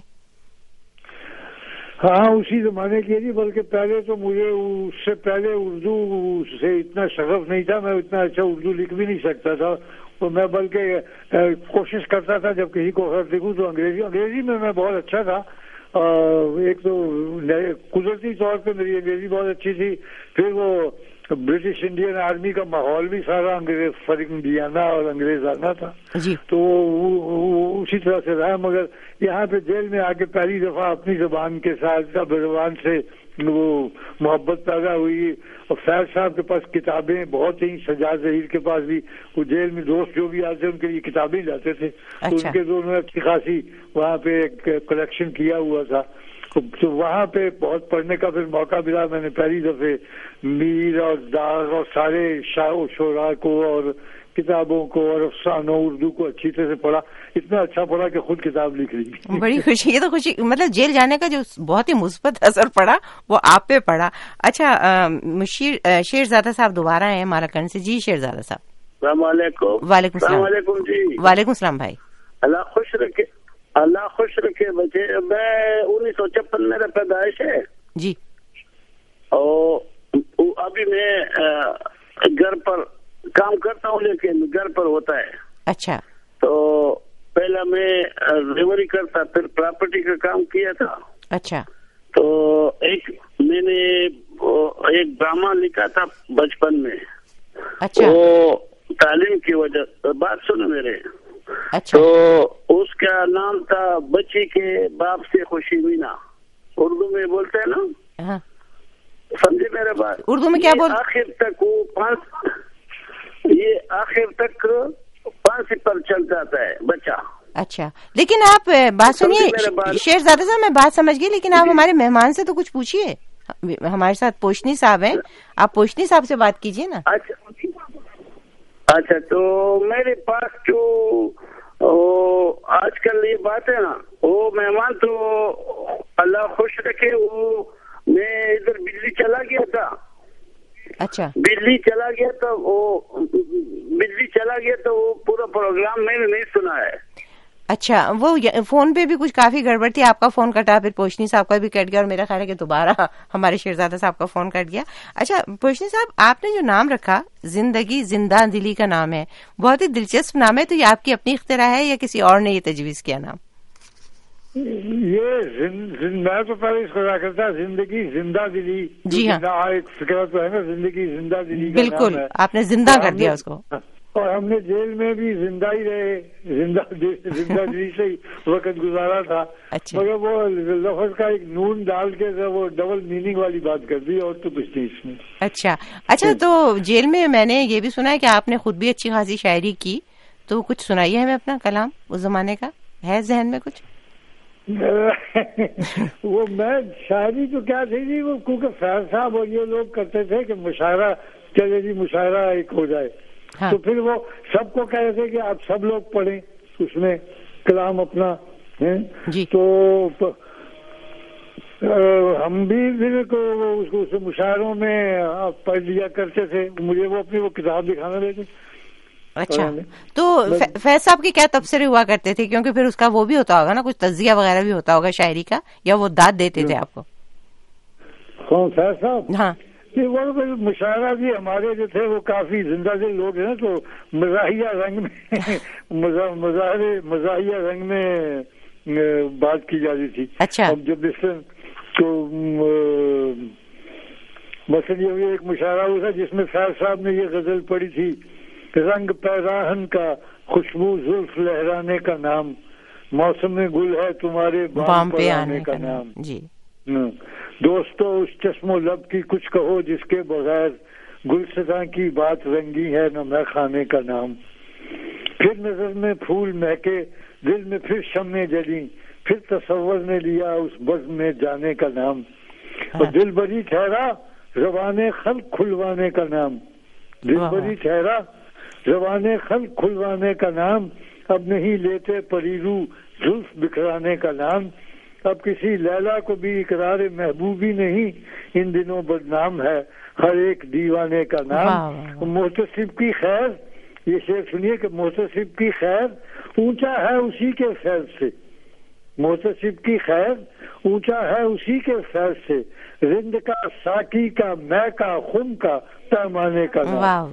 ہاں اسی زمانے کی نہیں، بلکہ پہلے تو مجھے اس سے پہلے اردو سے اتنا شغف نہیں تھا. میں اتنا اچھا اردو لکھ بھی نہیں سکتا تھا. میں بلکہ کوشش کرتا تھا جب کسی کو خط لکھوں تو انگریزی میں بہت اچھا تھا. ایک تو قدرتی طور پہ میری انگریزی بہت اچھی تھی. پھر وہ برٹش انڈین آرمی کا ماحول بھی سارا فرنگیانہ اور انگریزانہ تھا. تو وہ اسی طرح سے رہا. مگر یہاں پہ جیل میں آ کے پہلی دفعہ اپنی زبان کے ساتھ زبان سے وہ محبت پیدا ہوئی. اور فیض صاحب کے پاس کتابیں بہت ہی، سجاد ظہیر کے پاس بھی. وہ جیل میں دوست جو بھی آتے ان کے لیے کتابیں لاتے تھے. تو ان کے دونوں نے اچھی خاصی وہاں پہ ایک کلیکشن کیا ہوا تھا. تو وہاں پہ بہت پڑھنے کا پھر موقع ملا. میں نے پہلی دفعہ میر اور داغ اور سارے شعراء کو اور کتابوں کو اور افسانوں اردو کو اچھی طرح سے پڑھا. اتنا اچھا پڑھا کہ خود کتاب لکھ لی. بڑی خوشی. یہ تو خوشی مطلب جیل جانے کا جو بہت ہی مثبت اثر پڑا وہ آپ پہ پڑا. اچھا شیرزادہ صاحب دوبارہ ہیں مالاکنڈ سے. جی شیرزادہ صاحب. السلام علیکم. وعلیکم السلام. وعلیکم جی. وعلیکم السلام بھائی. اللہ خوش رکھے، اللہ خوش رکھے بچے. میں 1956 میرا پیدائش ہے جی. اور ابھی میں گھر پر کام کرتا ہوں لیکن گھر پر ہوتا ہے. اچھا. تو پہلا میں ڈلیوری کرتا پھر پراپرٹی کا کام کیا تھا. اچھا. تو میں نے ایک ڈرامہ لکھا تھا بچپن میں. اچھا. وہ تعلیم کی وجہ بات سنو میرے. اچھا. تو اس کا نام تھا بچی کے باپ سے خوشی مینا. اردو میں بولتے ہیں نا. سمجھے میرے بات. اردو میں کیا بول. آخر تک وہ آخر تک 5 پر چل جاتا ہے بچہ. اچھا. لیکن آپ بات سنیے شیرزادہ صاحب, میں بات سمجھ گئی, لیکن آپ ہمارے مہمان سے تو کچھ پوچھیے. ہمارے ساتھ پوشنی صاحب ہیں, آپ پوشنی صاحب سے بات کیجیے نا. اچھا. تو میرے پاس جو آج کل یہ بات ہے نا, وہ مہمان تو اللہ خوش رکھے, وہ میں ادھر بجلی چلا گیا تھا. اچھا. بجلی چلا گیا تو وہ پورا پروگرام میں نے نہیں سنا ہے. اچھا. وہ فون پہ بھی کچھ کافی گڑبڑ تھی, آپ کا فون کٹا, پھر پوشنی صاحب کا بھی کٹ گیا, اور میرا خیال ہے کہ دوبارہ ہمارے شیرزادہ صاحب کا فون کٹ گیا. اچھا پوشنی صاحب, آپ نے جو نام رکھا زندگی زندہ دلی کا نام ہے, بہت ہی دلچسپ نام ہے. تو یہ آپ کی اپنی اختراع ہے یا کسی اور نے یہ تجویز کیا نام؟ یہ میں تو پہلے اس کو کیا کرتا زندگی زندہ دلی. جی ہاں, ایک فکر تو ہے نا زندگی زندہ دلی. بالکل, آپ نے زندہ کر دیا اس کو. اور ہم نے جیل میں بھی زندہ ہی رہے, زندہ دلی سے ہی وقت گزارا تھا. مگر وہ لفظ کا ایک نون ڈال کے وہ ڈبل میننگ والی بات کر دی, اور تو کچھ نہیں اس میں. اچھا. اچھا, تو جیل میں میں نے یہ بھی سنا ہے کہ آپ نے خود بھی اچھی خاصی شاعری کی, تو کچھ سنائیے ہمیں اپنا کلام اس زمانے کا, ہے ذہن میں کچھ؟ وہ میں شاعری تو کیا تھی, وہ کیونکہ فیض صاحب اور یہ لوگ کرتے تھے کہ مشاعرہ چلے جی, مشاعرہ ایک ہو جائے. تو پھر وہ سب کو کہہ رہے تھے کہ آپ سب لوگ پڑھیں اس میں کلام اپنا. تو ہم بھی پھر اس مشاعروں میں پڑھ لیا کرتے تھے. مجھے وہ اپنی وہ کتاب دکھانا دیتے. اچھا. تو فیض صاحب کے کیا تبصرے ہوا کرتے تھے, کیونکہ پھر اس کا وہ بھی ہوتا ہوگا نا, کچھ تجزیہ وغیرہ بھی ہوتا ہوگا شاعری کا, یا وہ داد دیتے تھے آپ کو؟ کون فیض صاحب؟ ہاں. وہ مشاعرہ بھی ہمارے جو تھے وہ کافی زندہ دل لوگ ہیں, تو مزاحیہ رنگ میں مزاحیہ رنگ میں بات کی جاتی تھی. اچھا. اب جب تو مثلا یہ ایک مشاعرہ ہوا تھا جس میں فیض صاحب نے یہ غزل پڑھی تھی, رنگ پیراہن کا خوشبو زلف لہرانے کا نام, موسم گل ہے تمہارے بام پہ آنے کا نام. جی. دوستو اس چشم و لب کی کچھ کہو جس کے بغیر گلستاں کی بات رنگی ہے نہ میں خانے کا نام. پھر نظر میں پھول مہکے, دل میں پھر شمیں جلی, پھر تصور نے لیا اس بزم میں جانے کا نام. اور دل بری ٹھہرا زبان خلق کھلوانے کا نام, دل بری ٹھہرا زبان خلق کھلوانے کا نام. اب نہیں لیتے پریرو زلف بکھرانے کا نام. اب کسی لیلا کو بھی اقرار محبوبی نہیں, ان دنوں بدنام ہے ہر ایک دیوانے کا نام. محتسب کی خیر, یہ شعر سنیے کہ محتسب کی خیر اونچا ہے اسی کے فیض سے, محتسب کی خیر اونچا ہے اسی کے فیض سے, رند کا ساقی کا میں کا خم کا پیمانے کا نام.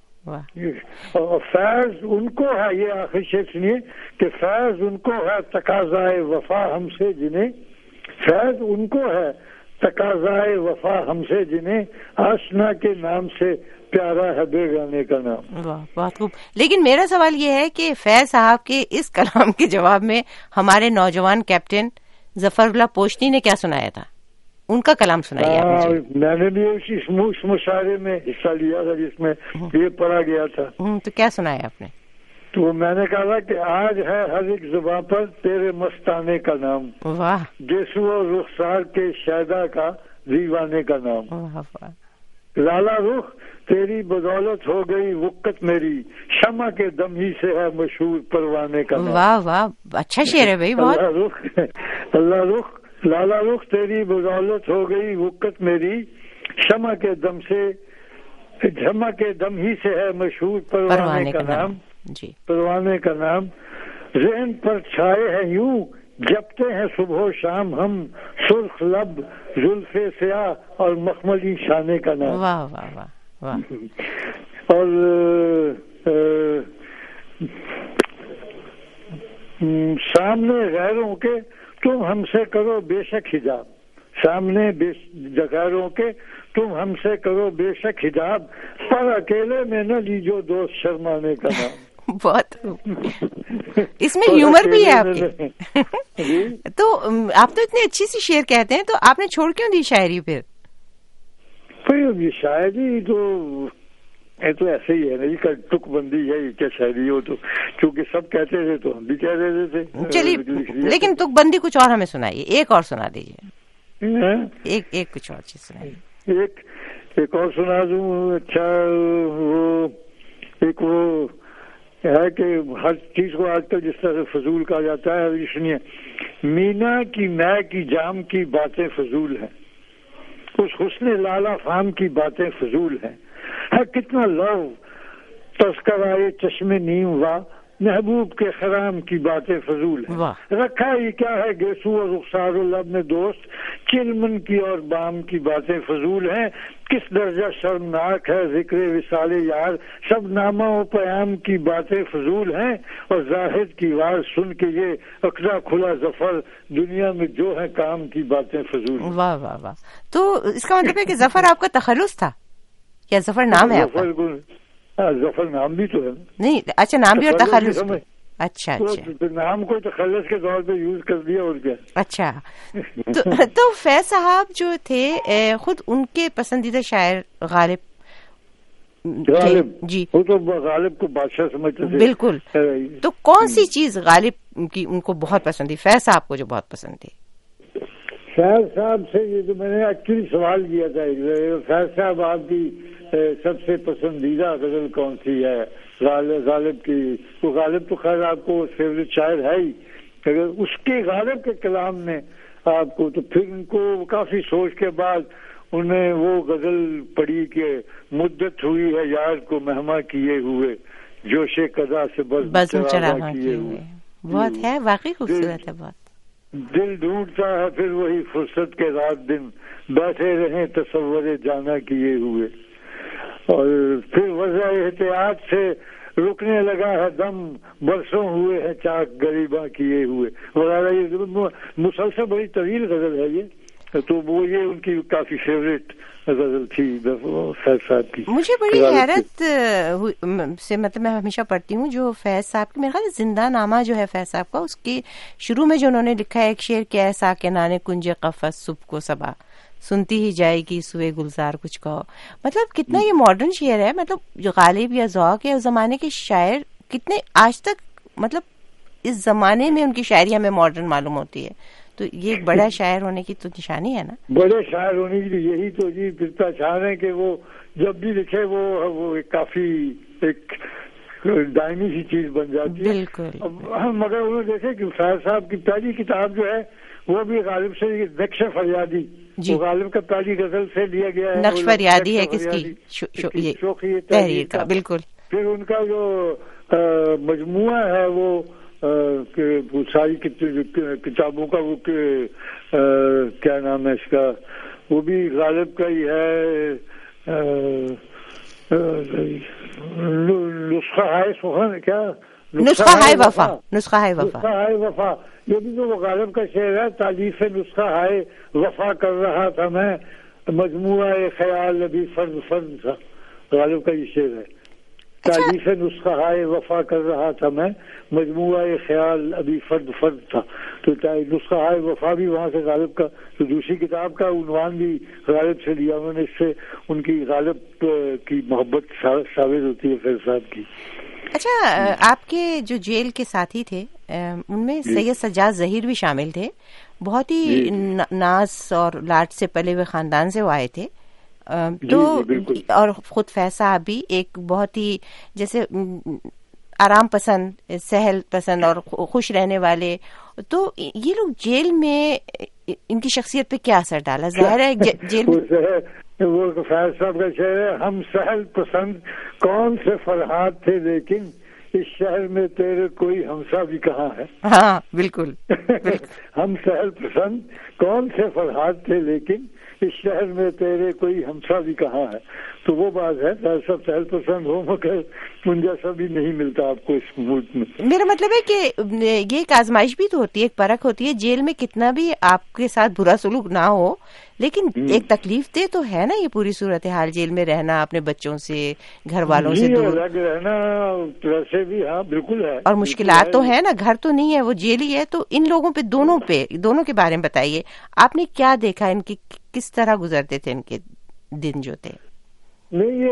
اور فیض ان کو ہے, یہ آخری شعر سنیے کہ فیض ان کو ہے تقاضائے وفا ہم سے جنہیں, فیض ان کو ہے تقاضائے وفا ہم سے جنہیں, آشنا کے نام سے پیارا ہے بیگانے کا نام. واہ, بہت خوب. لیکن میرا سوال یہ ہے کہ فیض صاحب کے اس کلام کے جواب میں ہمارے نوجوان کیپٹن ظفر اللہ پوشنی نے کیا سنایا تھا, ان کا کلام سنائیے. میں نے بھی اس مشاعرے میں حصہ لیا تھا جس میں یہ پڑھا گیا تھا. تو کیا سنایا آپ نے؟ تو میں نے کہا کہ آج ہے ہر ایک زباں پر تیرے مستانے کا نام, واہ, گیسو اور رخسار کے شیدا کا دیوانے کا نام. لالا رخ تیری بدولت ہو گئی وقت میری, شمع کے دم ہی سے ہے مشہور پروانے کا نام. واہ واہ, اچھا شعر ہے بھائی بہت. اللہ رخ لالا رخ تیری بدولت ہو گئی وقت میری, شمع کے دم ہی سے ہے مشہور پروانے کا نام. جی. پروانے کا نام. ذہن پر چھائے ہیں یوں جپتے ہیں صبح و شام ہم سرخ لب زلف سیاہ اور مخملی شانے کا نام. واہ واہ واہ واہ. اور سامنے غیروں کے تم ہم سے کرو بے شک حجاب. سامنے غیروں کے تم ہم سے کرو بے شک حجاب. پر اکیلے میں نہ لیجو دوست شرمانے کا نام. بہت اس میں ہیومر بھی ہے آپ کے. تو آپ تو اتنی اچھی سی شعر کہتے ہیں, تو آپ نے چھوڑ کیوں دی شاعری پھر؟ یہ شاعری تو ایسے ہی ہے نا, یہ ٹک بندی ہے کیا شاعری ہو, تو چونکہ سب کہتے تھے تو ہم بھی کہہ رہے تھے. چلیے لیکن ٹک بندی کچھ اور ہمیں سنائیے, ایک اور سنا دیجیے. ایک کچھ اور چیز سنائیے. ایک اور سنا دوں. اچھا وہ ایک وہ ہے کہ ہر چیز کو آج کل جس طرح سے فضول کہا جاتا ہے, سنیے. مینا کی میں کی جام کی باتیں فضول ہیں, اس حسن لالا فام کی باتیں فضول ہیں. ہے کتنا لو تذکرائے چشم نیم وا محبوب کے خرام کی باتیں فضول ہیں. رکھا ہی کیا ہے گیسو اور رخسار لب میں دوست, چلمن کی اور بام کی باتیں فضول ہیں. کس درجہ شرمناک ہے ذکر وصال یار, سب نامہ و پیام کی باتیں فضول ہیں. اور زاہد کی وار سن کے یہ اکڑا کھلا ظفر, دنیا میں جو ہے کام کی باتیں فضول ہیں. واہ واہ واہ. تو اس کا مطلب ہے کہ ظفر آپ کا تخلص تھا یا ظفر نام ہے آپ کا؟ ظفر نام بھی تو ہے نہیں. اچھا نام بھی اور تخلص. اچھا نام کو تخلص کے طور پہ یوز کر دیا اور کیا. اچھا تو فیض صاحب جو تھے خود ان کے پسندیدہ شاعر غالب جی, وہ تو غالب کو بادشاہ سمجھتے تھے. بالکل. تو کون سی چیز غالب کی ان کو بہت پسند تھی, فیض صاحب کو جو بہت پسند تھی؟ فیض صاحب سے یہ تو میں نے ایکچولی سوال کیا تھا, فیض صاحب آپ کی سب سے پسندیدہ غزل کون سی ہے غالب کی؟ تو غالب تو خیر آپ کو فیوریٹ شاعر ہے ہی, اگر اس کے غالب کے کلام نے آپ کو, تو پھر ان کو کافی سوچ کے بعد انہیں وہ غزل پڑھی کہ مدت ہوئی ہے یار کو مہما کیے ہوئے, جوش قضا سے بزم چراغاں کیے ہوئے. بہت ہے واقعی خوبصورت ہے بہت. دل ڈھونڈتا ہے پھر وہی فرصت کے رات دن, بیٹھے رہیں تصور جانا کیے ہوئے. اور پھر وضع احتیاط سے رکنے لگا ہے دم, برسوں ہوئے ہیں چاک غریباں کیے ہوئے وغیرہ. یہ مسلسل بڑی طویل غزل ہے یہ, تو وہ یہ ان کی کافی فیوریٹ غزل تھی فیض صاحب کی. مجھے بڑی حیرت سے مطلب میں ہمیشہ پڑھتی ہوں جو فیض صاحب کی, میرے خیال زندہ نامہ جو ہے فیض صاحب کا, اس کے شروع میں جو انہوں نے لکھا ہے ایک شعر کہ ایسا کہ نانے کنج قفس صبح کو صبا سنتی ہی جائے گی سوئے گلزار کچھ کہو. مطلب کتنا یہ ماڈرن شعر ہے, مطلب جو غالب یا ذوق ہے اس زمانے کے شاعر کتنے آج تک, مطلب اس زمانے میں ان کی شاعری ہمیں ماڈرن معلوم ہوتی ہے. تو یہ ایک بڑا شاعر ہونے کی تو نشانی ہے نا. بڑے شاعر ہونے کی یہی تو جی پہچان ہے کہ وہ جب بھی لکھے وہ کافی ایک دائمی سی چیز بن جاتی ہے. بالکل. مگر انہوں نے دیکھے کہ فیض صاحب کی پہلی کتاب جو ہے وہ بھی غالب سے نقش فریادی, وہ غالب کا پہلی غزل سے لیا گیا ہے. نقش فریادی ہے کس کی؟ شوخی تحریر کا. بالکل. پھر ان کا جو مجموعہ ہے وہ ساری کتابوں کا وہ کیا نام ہے اس کا, وہ بھی غالب کا ہی ہے. نسخہ ہے سخن کیا, نسخہ ہے وفا. نسخہ ہے وفا. ہے وفا. یہ بھی جو وہ غالب کا شعر ہے, تالیف نسخہ ہے وفا کر رہا تھا میں, مجموعہ خیال ابھی فرد فرد تھا. غالب کا یہ شعر ہے, تالیف نسخہ ہے وفا کر رہا تھا میں, مجموعہ خیال ابھی فرد فرد تھا. تو نسخہ ہے وفا بھی وہاں سے غالب کا, تو دوسری کتاب کا عنوان بھی غالب سے لیا انہوں نے. اس سے ان کی غالب کی محبت ثابت ہوتی ہے فیض صاحب کی. اچھا آپ کے جو جیل کے ساتھی تھے ان میں سید سجاد ظہیر بھی شامل تھے, بہت ہی ناز اور لاڈ سے پلے ہوئے خاندان سے وہ آئے تھے. تو اور خود فیض صاحب بھی ایک بہت ہی جیسے آرام پسند, سہل پسند اور خوش رہنے والے. تو یہ لوگ جیل میں ان کی شخصیت پہ کیا اثر ڈالا؟ ظاہر ہے جیل میں وہ فیض صاحب کا شعر ہے, ہم سہل پسند کون سے فرحات تھے لیکن اس شہر میں تیرے کوئی ہمسا بھی کہاں ہے. ہاں بالکل. ہم سہل پسند کون سے فرحات تھے لیکن اس شہر میں تیرے کوئی ہمسا بھی کہاں ہے. تو وہ بات ہے سب سہل پسند ہو مگر ان جیسا بھی نہیں ملتا آپ کو اس ملک میں. میرا مطلب ہے کہ یہ ایک آزمائش بھی تو ہوتی ہے, ایک پرکھ ہوتی ہے. جیل میں کتنا بھی آپ کے ساتھ برا سلوک نہ ہو لیکن ایک تکلیف دہ تو ہے نا یہ پوری صورتحال, جیل میں رہنا, اپنے بچوں سے, گھر والوں سے دور رہنا, ویسے بھی ہاں بالکل ہے. اور مشکلات تو ہے نا, گھر تو نہیں ہے, وہ جیل ہی ہے. تو ان لوگوں پہ دونوں کے بارے میں بتائیے, آپ نے کیا دیکھا, ان کی کس طرح گزرتے تھے ان کے دن جو تھے؟ نہیں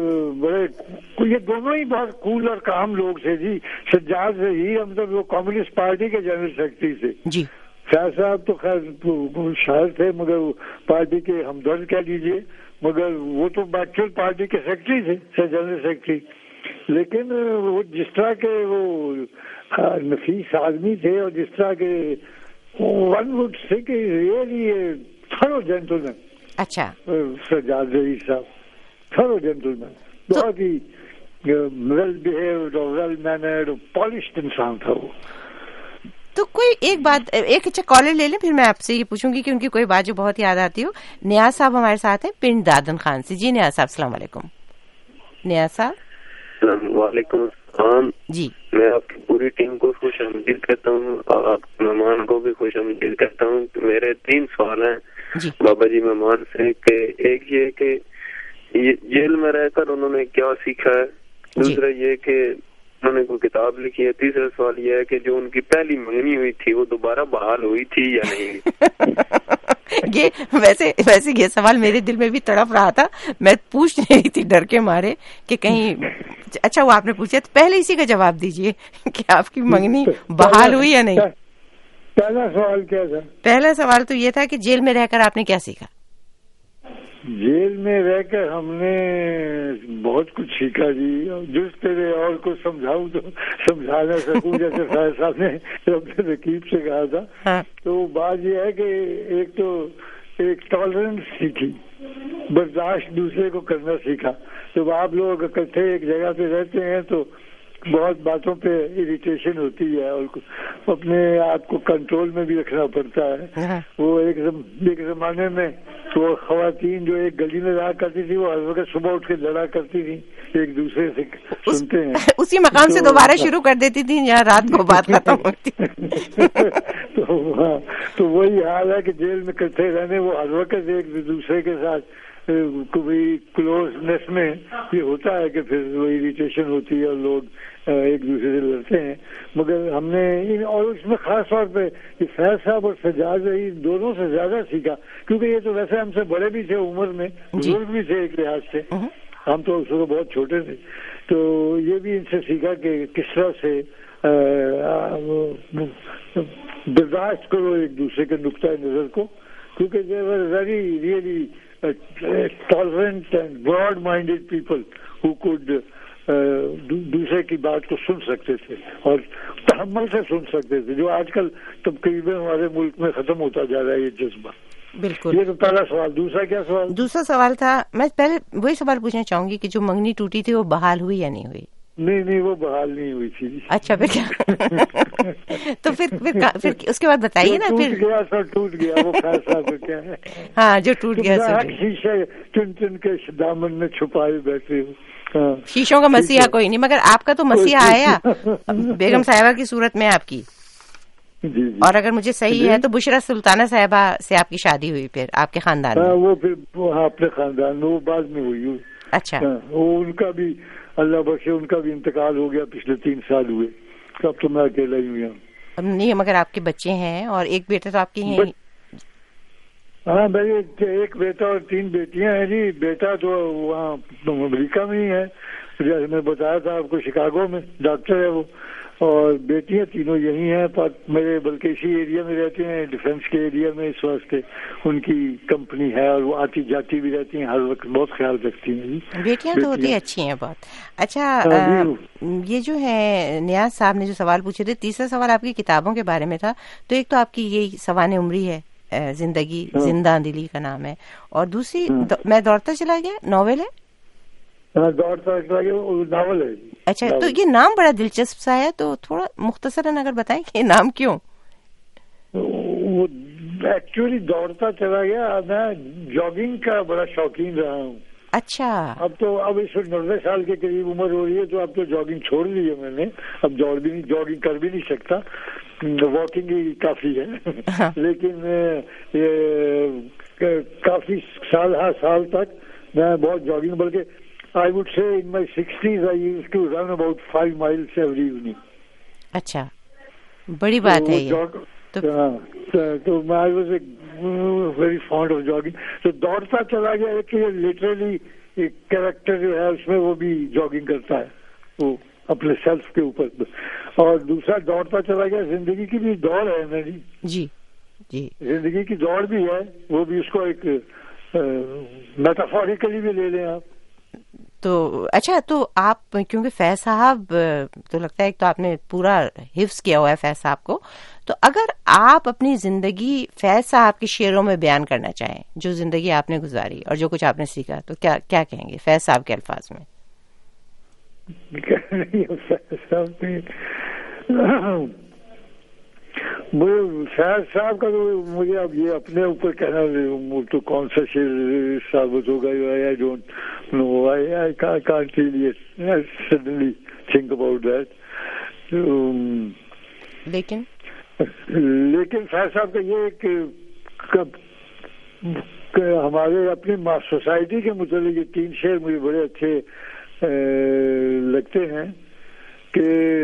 یہ دونوں ہی بہت کول اور کام لوگ تھے جی. سجاد رہی ہم تو وہ کمیونسٹ پارٹی کے جنرل سیکرٹری تھے جی. فیض صاحب تو خیر شاعر تھے مگر پارٹی کے ہمدرد کہہ لیجیے, مگر وہ تو ایکچوئل پارٹی کے سیکرٹری تھے, جنرل سیکرٹری. لیکن وہ جس طرح کے وہ نفیس آدمی تھے اور جس طرح کے ون وڈ سے کہ ریئلی تھرو جینٹلمین. اچھا سجاد رئیس صاحب تھرو جینٹلمین, بہت ہی ویل بیہیوڈ اور ویل مینرڈ اور پالشڈ انسان تھا وہ. تو کوئی ایک بات, ایک اچھا کالر لے لیں, پھر میں آپ سے یہ پوچھوں گی کہ ان کی کوئی بات جو بہت یاد آتی ہو. نیاز صاحب ہمارے ساتھ ہیں پنڈ دادن خان سے. جی نیاز صاحب السلام علیکم. نیاز صاحب وعلیکم السلام جی. میں آپ کی پوری ٹیم کو خوش آمدید کہتا ہوں اور آپ مہمان کو بھی خوش آمدید کہتا ہوں. میرے 3 سوال ہیں جی. بابا جی مہمان سے کہ ایک یہ کہ جیل میں رہ کر انہوں نے کیا سیکھا ہے, دوسرا یہ کہ انہوں نے کوئی کتاب لکھی ہے, تیسرا سوال یہ ہے کہ جو ان کی پہلی منگنی ہوئی تھی وہ دوبارہ بحال ہوئی تھی یا نہیں. یہ ویسے یہ سوال میرے دل میں بھی تڑپ رہا تھا, میں پوچھ رہی تھی ڈر کے مارے کہ کہیں. اچھا وہ آپ نے پوچھا تو پہلے اسی کا جواب دیجئے کہ آپ کی منگنی بحال ہوئی یا نہیں. پہلا سوال کیا تھا؟ پہلا سوال تو یہ تھا کہ جیل میں رہ کر آپ نے کیا سیکھا. جیل میں رہ کر ہم نے بہت کچھ سیکھا جی. جس طرح اور کو سمجھاؤں تو سمجھا نہ سکوں, جیسے فیض صاحب نے اپنے رقیب سے کہا تھا. تو بات یہ ہے کہ ایک تو ایک ٹالرنس سیکھی, برداشت دوسرے کو کرنا سیکھا. جب آپ لوگ اکٹھے ایک جگہ پہ رہتے ہیں تو بہت باتوں پہ اریٹیشن ہوتی ہے اور اپنے آپ کو کنٹرول میں بھی رکھنا پڑتا ہے. وہ ایک زمانے میں وہ خواتین جو ایک گلی میں رہا کرتی تھی وہ ہر وقت صبح اٹھ کے لڑا کرتی تھی ایک دوسرے سے, سنتے ہیں اسی مقام سے دوبارہ شروع کر دیتی تھی جہاں رات کو بات ختم ہوتی. تو وہی حال ہے کہ جیل میں اکٹھے رہنے وہ ہر وقت ایک دوسرے کے ساتھ کوئی کلوزنس میں یہ ہوتا ہے کہ پھر وہ اریٹیشن ہوتی ہے اور لوگ ایک دوسرے سے لڑتے ہیں. مگر ہم نے اور اس میں خاص طور پہ فیض صاحب اور سجاد رئیس دونوں سے زیادہ سیکھا, کیونکہ یہ تو ویسے ہم سے بڑے بھی تھے عمر میں, بزرگ بھی تھے ایک لحاظ سے, ہم تو اس وقت بہت چھوٹے تھے. تو یہ بھی ان سے سیکھا کہ کس طرح سے برداشت کرو ایک دوسرے کے نقطۂ نظر کو, کیونکہ they were very really tolerant and broad-minded people who could دوسرے کی بات کو سن سکتے تھے اور تحمل سے سن سکتے تھے, جو آج کل تقریباً ہمارے ملک میں ختم ہوتا جا رہا ہے یہ جذبہ. بالکل. یہ تو پہلا سوال. دوسرا کیا سوال؟ دوسرا سوال تھا, میں پہلے وہی سوال پوچھنا چاہوں گی کہ جو منگنی ٹوٹی تھی وہ بحال ہوئی یا نہیں ہوئی. نہیں وہ بحال نہیں ہوئی تھی. اچھا پھر کیا تو پھر اس کے بعد بتائیے نا. پھر ٹوٹ گیا وہ فیصلہ تو کیا ہے. ہاں جو ٹوٹ گیا شیشے چن کے دامن میں چھپائے بیٹھے ہو. شیشوں کا مسیحا کوئی نہیں, مگر آپ کا تو مسیحا آیا بیگم صاحبہ کی صورت میں آپ کی. اور اگر مجھے صحیح ہے تو بشرا سلطانہ صاحبہ سے آپ کی شادی ہوئی پھر آپ کے خاندان میں. وہ پھر اپنے خاندان میں وہ بعد میں ہوئی. اچھا وہ ان کا بھی اللہ بخشے ان کا بھی انتقال ہو گیا پچھلے 3 سال ہوئے. اب تو میں اکیلا ہی ہوں یہاں. نہیں مگر آپ کے بچے ہیں اور ایک بیٹا تو آپ کی ہیں. ہاں میری ایک بیٹا اور 3 بیٹیاں ہیں جی. بیٹا تو وہاں امریکہ میں ہی ہے, جیسے میں بتایا تھا آپ کو, شکاگو میں ڈاکٹر ہے وہ, اور بیٹیاں تینوں یہی ہیں میرے, بلکہ اسی ایریا میں رہتے ہیں, ڈیفینس کے ایریا میں. اس واسطے ان کی کمپنی ہے اور وہ آتی جاتی بھی رہتی ہیں, ہر وقت بہت خیال رکھتی ہیں. بیٹیاں تو ہوتی اچھی ہیں بہت. اچھا یہ جو ہے نیاز صاحب نے جو سوال پوچھے تھے, تیسرا سوال آپ کی کتابوں کے بارے میں تھا. تو ایک تو آپ کی یہی سوانح عمری ہے, زندگی زندہ دلی کا نام ہے, اور دوسری میں دوڑتا چلا گیا ناول ہے. دوڑتا چلا گیا ناول ہے. اچھا تو یہ نام بڑا دلچسپ سا ہے, تو تھوڑا مختصراً اگر بتائیں کہ نام کیوں؟ وہ ایکچولی دوڑتا چلا گیا, میں جاگنگ کا بڑا شوقین رہا ہوں. اچھا. اب اس وقت 90 سال کے قریب عمر ہو رہی ہے, تو اب تو جاگنگ چھوڑ دی ہے میں نے, اب جاگنگ کر بھی نہیں سکتا, واکنگ ہی کافی ہے. لیکن کافی سال تک میں بہت جاگنگ, بلکہ I would say in my 60s I used to run about 5 miles every evening. اچھا, بڑی بات ہے یہ. تو میں I was very fond of jogging. تو دوڑتا چلا گیا کہ لٹرلی ایک کیریکٹر جو ہے اس میں وہ بھی جاگنگ کرتا ہے, وہ اپنے سیلف کے اوپر. اور دوسرا دوڑتا چلا گیا, زندگی کی بھی دوڑ ہے نا جی, زندگی کی دوڑ بھی ہے, وہ بھی اس کو ایک میٹافوریکلی بھی لے لیں آپ. تو اچھا, تو آپ کیونکہ فیض صاحب تو لگتا ہے تو آپ نے پورا حفظ کیا ہوا ہے فیض صاحب کو, تو اگر آپ اپنی زندگی فیض صاحب کے شعروں میں بیان کرنا چاہیں, جو زندگی آپ نے گزاری اور جو کچھ آپ نے سیکھا, تو کیا کہیں گے فیض صاحب کے الفاظ میں؟ فیض صاحب کا تو مجھے اب یہ اپنے اوپر کہنا تو کون سا شعر ثابت ہوگا, I don't know, I can't really suddenly think about that. لیکن فیض صاحب کا یہ کہ ہمارے اپنی سوسائٹی کے متعلق یہ 3 شعر مجھے بڑے اچھے لگتے ہیں کہ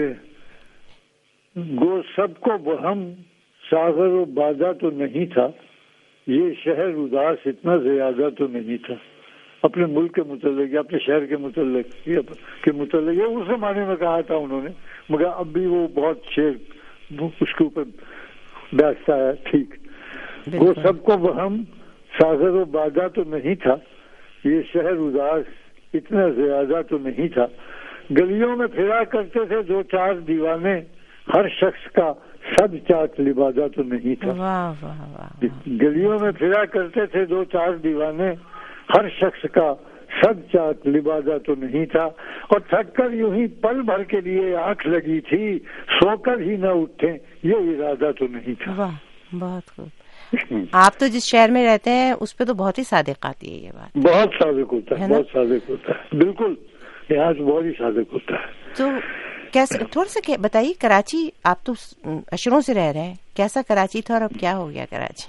گو سب کو بہم ساغر و بازا تو نہیں تھا, یہ شہر اداس اتنا زیادہ تو نہیں تھا. اپنے ملک کے متعلق یا اپنے شہر کے متعلق یہ اس زمانے میں کہا تھا انہوں نے, مگر اب بھی وہ بہت شعر اس کے اوپر بیٹھتا ہے. ٹھیک, وہ سب کو بہم ساغر و بازا تو نہیں تھا, یہ شہر اداس اتنا زیادہ تو نہیں تھا. گلیوں میں پھرا کرتے تھے 2-4 دیوانے, ہر شخص کا سب چاک لبادہ تو نہیں تھا. گلیوں میں پھرا کرتے تھے 2-4 دیوانے, ہر شخص کا سب چاک لبادہ تو نہیں تھا. اور تھک کر یوں ہی پل بھر کے لیے آنکھ لگی تھی, سو کر ہی نہ اٹھیں یہ ارادہ تو نہیں تھا. بہت خوب. آپ تو جس شہر میں رہتے ہیں اس پہ تو بہت ہی صادق آتی ہے یہ بات. بہت صادق ہوتا ہے, بہت صادق ہوتا ہے, بالکل یہاں سے بہت ہی صادق ہوتا ہے. تو کیسے تھوڑا سا بتائیے, کراچی آپ تو اشروں سے رہ رہے ہیں, کیسا کراچی تھا اور اب کیا ہو گیا کراچی؟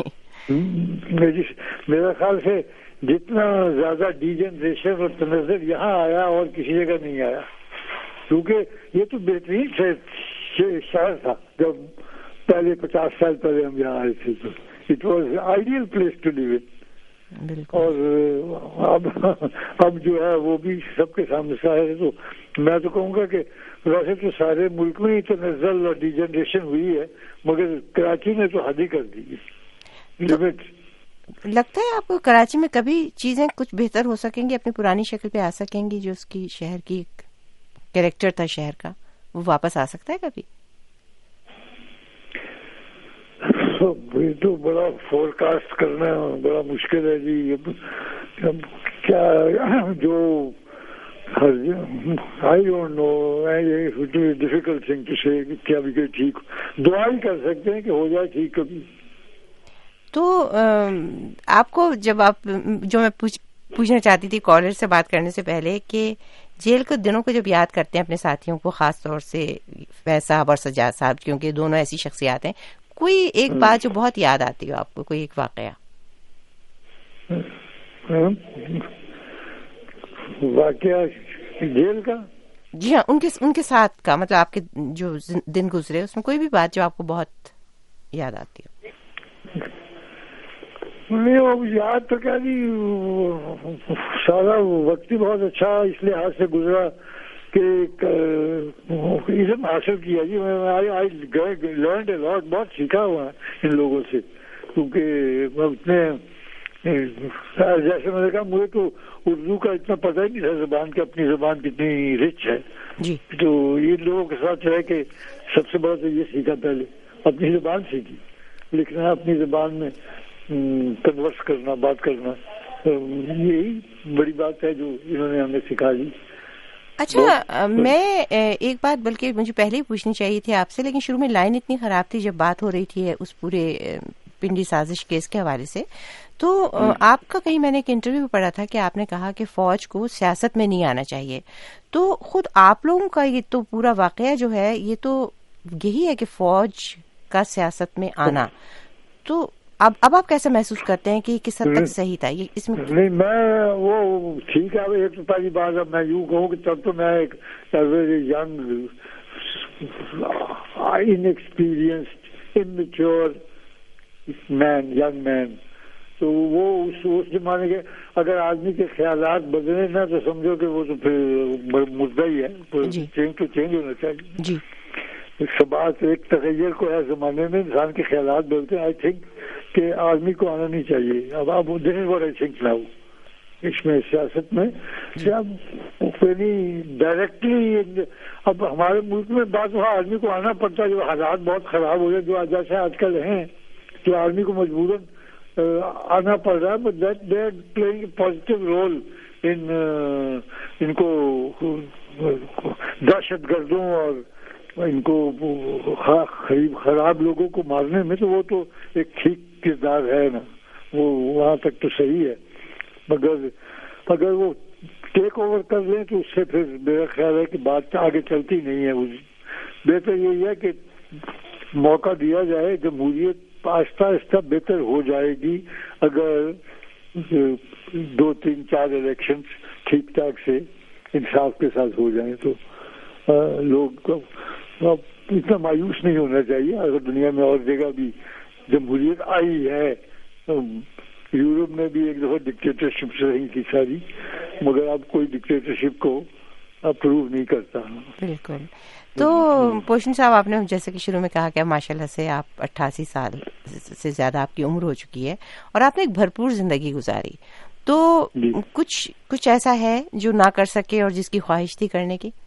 میرا خیال سے جتنا زیادہ ڈیجنریشن اور تنزل یہاں آیا اور کسی جگہ نہیں آیا, کیونکہ یہ تو بہترین شہر تھا جب پہلے 50 سال پہلے ہم یہاں آئے تھے, تو it was ideal place to live in. اور اب جو ہے وہ بھی سب کے سامنے ظاہر ہے. تو میں تو کہوں گا کہ ویسے تو سارے ملک میں ہی تنزل اور ڈیجنریشن ہوئی ہے, مگر کراچی نے تو حد ہی کر دی ہے. لگتا ہے آپ کو کراچی میں کبھی چیزیں کچھ بہتر ہو سکیں گی, اپنی پرانی شکل پہ آ سکیں گی, جو اس کی شہر کی کریکٹر تھا شہر کا, وہ واپس آ سکتا ہے کبھی؟ یہ تو بڑا فورکاسٹ کرنا بڑا مشکل ہے جی. اب کیا جو I don't know, it would be a difficult thing to say کیا بھی کہ ٹھیک, دعا ہی کر سکتے ہیں کہ ہو جائے ٹھیک کبھی. تو آپ کو جب آپ جو میں پوچھنا چاہتی تھی کالر سے بات کرنے سے پہلے, کہ جیل کے دنوں کو جب یاد کرتے ہیں اپنے ساتھیوں کو, خاص طور سے فیض صاحب اور سجاد صاحب, کیونکہ دونوں ایسی شخصیات ہیں, کوئی ایک بات جو بہت یاد آتی ہو آپ کو, کوئی ایک واقعہ؟ واقعہ جیل کا؟ جی ہاں, ان کے ساتھ کا, مطلب آپ کے جو دن گزرے اس میں کوئی بھی بات جو آپ کو بہت یاد آتی ہو. نہیں یاد تو کیا جی, سارا وقت ہی بہت اچھا اس لحاظ سے گزرا کہ علم حاصل کیا جی. میں لرنڈ اے لاٹ, بہت سیکھا ہوا ہے ان لوگوں سے, کیونکہ اتنے جیسے میں نے کہا مجھے تو اردو کا اتنا پتہ ہی نہیں تھا زبان کی, اپنی زبان کتنی رچ ہے. تو ان لوگوں کے ساتھ رہ کے سب سے بڑا تو یہ سیکھا, پہلے اپنی زبان سیکھی, لکھنا اپنی زبان میں, کنورس کرنا, بات کرنا, یہی بڑی بات ہے جو انہوں نے ہمیں سکھا دی. اچھا میں ایک بات بلکہ مجھے پہلے ہی پوچھنی چاہیے تھی آپ سے، لیکن شروع میں لائن اتنی خراب تھی جب بات ہو رہی تھی اس پورے پنڈی سازش کیس کے حوالے سے، تو آپ کا کہیں میں نے ایک انٹرویو میں پڑھا تھا کہ آپ نے کہا کہ فوج کو سیاست میں نہیں آنا چاہیے، تو خود آپ لوگوں کا یہ تو پورا واقعہ جو ہے یہ تو یہی ہے کہ فوج کا سیاست میں آنا، تو اب آپ کیسا محسوس کرتے ہیں کہ کس حد تک صحیح تھا یہ اس میں؟ نہیں میں وہ ٹھیک ہے، ایک تو پہلی بات اب میں یوں کہوں کہ تب تو میں ایک ینگ انیکسپیرینسڈ اممیچور ینگ مین، تو وہ اس زمانے کے اگر آدمی کے خیالات بدلے نا تو سمجھو کہ وہ تو پھر مدعا ہی ہے، چینج تو چینج ہونا چاہیے جی۔ بات ایک تغیر کو ہے زمانے میں انسان کے خیالات بدلتے ہیں، آئی تھنک کہ آدمی کو آنا نہیں چاہیے۔ اب آپ دن بھر آئی تھنک نہ ہو اس میں سیاست میں ڈائریکٹلی، اب ہمارے ملک میں بات وہاں آدمی کو آنا پڑتا ہے، جو حالات بہت خراب ہو گئے جو جیسے آج کل ہیں، جو آدمی کو مجبوراً آنا پڑ رہا ہے، but they are playing a positive role ان کو دہشت گردوں اور ان کو خراب لوگوں کو مارنے میں، تو وہ تو ایک ٹھیک کردار ہے نا، وہ وہاں تک تو صحیح ہے، مگر اگر وہ ٹیک اوور کر لیں تو اس سے پھر میرا خیال ہے کہ بات آگے چلتی نہیں ہے۔ بہتر یہی ہے کہ موقع دیا جائے، جمہوریت آہستہ آہستہ بہتر ہو جائے گی اگر 2-3-4 الیکشن ٹھیک ٹھاک سے انصاف کے ساتھ ہو جائیں تو لوگ اتنا مایوس نہیں ہونا چاہیے۔ اگر دنیا میں اور جگہ بھی جمہوریت آئی ہے، یورپ میں بھی ایک دفعہ ڈکٹیٹرشپ سے رہی تھی ساری، مگر اب کوئی ڈکٹیٹرشپ کو اپروو نہیں کرتا۔ بالکل۔ تو پوشن صاحب، آپ نے جیسے کہ شروع میں کہا کہ ماشاء اللہ سے آپ 88 سال سے زیادہ آپ کی عمر ہو چکی ہے اور آپ نے ایک بھرپور زندگی گزاری، تو کچھ ایسا ہے جو نہ کر سکے اور جس کی خواہش تھی کرنے کی؟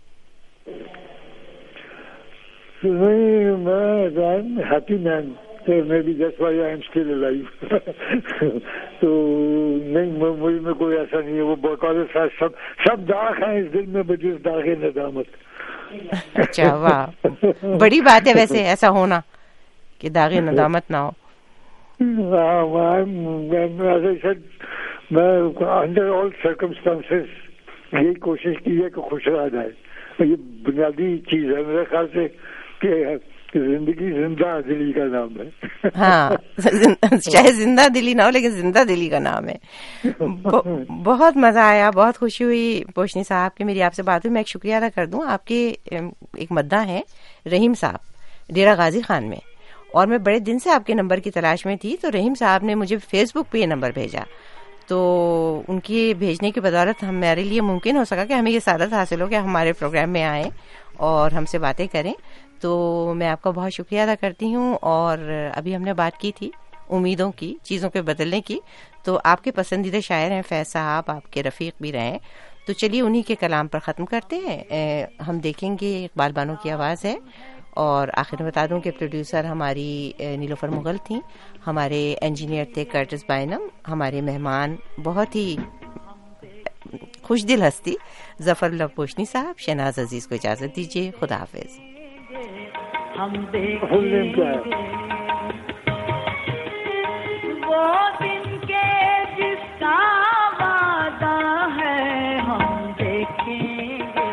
نہیں، میں ہیپی مین، میں بھی that's why I am still alive, تو نہیں مجھ میں کوئی ایسا نہیں ہے، وہ باقاعدہ سب داغ ہیں اس دل میں، بجز داغ ندامت۔ اچھا، واہ، بڑی بات ہے ویسے ایسا ہونا کہ داغ ندامت نہ ہو۔ میں انڈر آل سرکمسٹانسز یہی کوشش کی ہے کہ خوش رہا جائے، یہ بنیادی چیز ہے میرے خیال سے کہ زندگی زندہ دلی کا نام ہے۔ ہاں، چاہے زندہ دلی نہ ہو لیکن زندہ دلی کا نام ہے۔ بہت مزہ آیا، بہت خوشی ہوئی پوشنی صاحب کی میری آپ سے بات ہوئی۔ میں ایک شکریہ ادا کر دوں، آپ کے ایک مداح ہیں رحیم صاحب ڈیرہ غازی خان میں، اور میں بڑے دن سے آپ کے نمبر کی تلاش میں تھی، تو رحیم صاحب نے مجھے فیس بک پہ یہ نمبر بھیجا، تو ان کی بھیجنے کی بدولت ہمارے لیے ممکن ہو سکا کہ ہمیں یہ سعادت حاصل ہو کہ ہمارے پروگرام میں آئیں اور ہم سے باتیں کریں، تو میں آپ کا بہت شکریہ ادا کرتی ہوں۔ اور ابھی ہم نے بات کی تھی امیدوں کی، چیزوں کے بدلنے کی، تو آپ کے پسندیدہ شاعر ہیں فیض صاحب، آپ کے رفیق بھی رہے ہیں، تو چلیے انہی کے کلام پر ختم کرتے ہیں۔ ہم دیکھیں گے اقبال بانو کی آواز ہے، اور آخر میں بتا دوں کہ پروڈیوسر ہماری نیلوفر مغل تھیں، ہمارے انجینئر تھے کرٹس بائنم، ہمارے مہمان بہت ہی خوش دل ہستی ظفر اللہ پوشنی صاحب۔ شہناز عزیز کو اجازت دیجیے، خدا حافظ۔ ہم دیکھیں گے وہ دن کے جس کا وعدہ ہے، ہم دیکھیں گے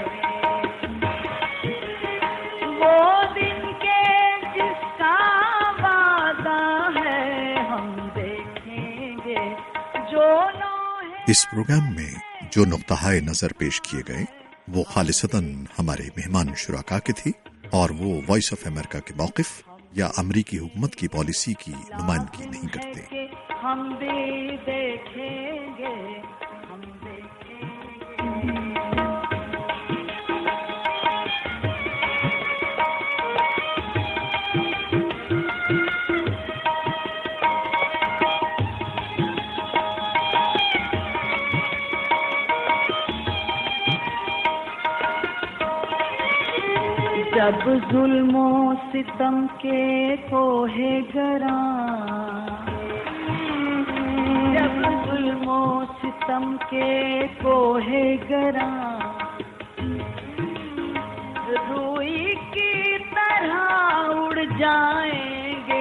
وہ دن کے جس کا وعدہ ہے، ہم دیکھیں گے جو اس پروگرام میں جو نقطہ نظر پیش کیے گئے وہ خالصتاً ہمارے مہمان شرکا کے تھی، اور وہ وائس آف امریکہ کے موقف یا امریکی حکومت کی پالیسی کی نمائندگی نہیں کرتے۔ ہم بھی دیکھیں گے، ہم دیکھیں گے۔ جب ظلم و ستم کے کوہ گراں، جب ظلم و ستم کے کوہ گراں की तरह उड़ जाएंगे।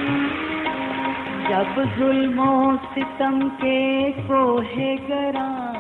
जब जुल्मों सितम के कोहे गरा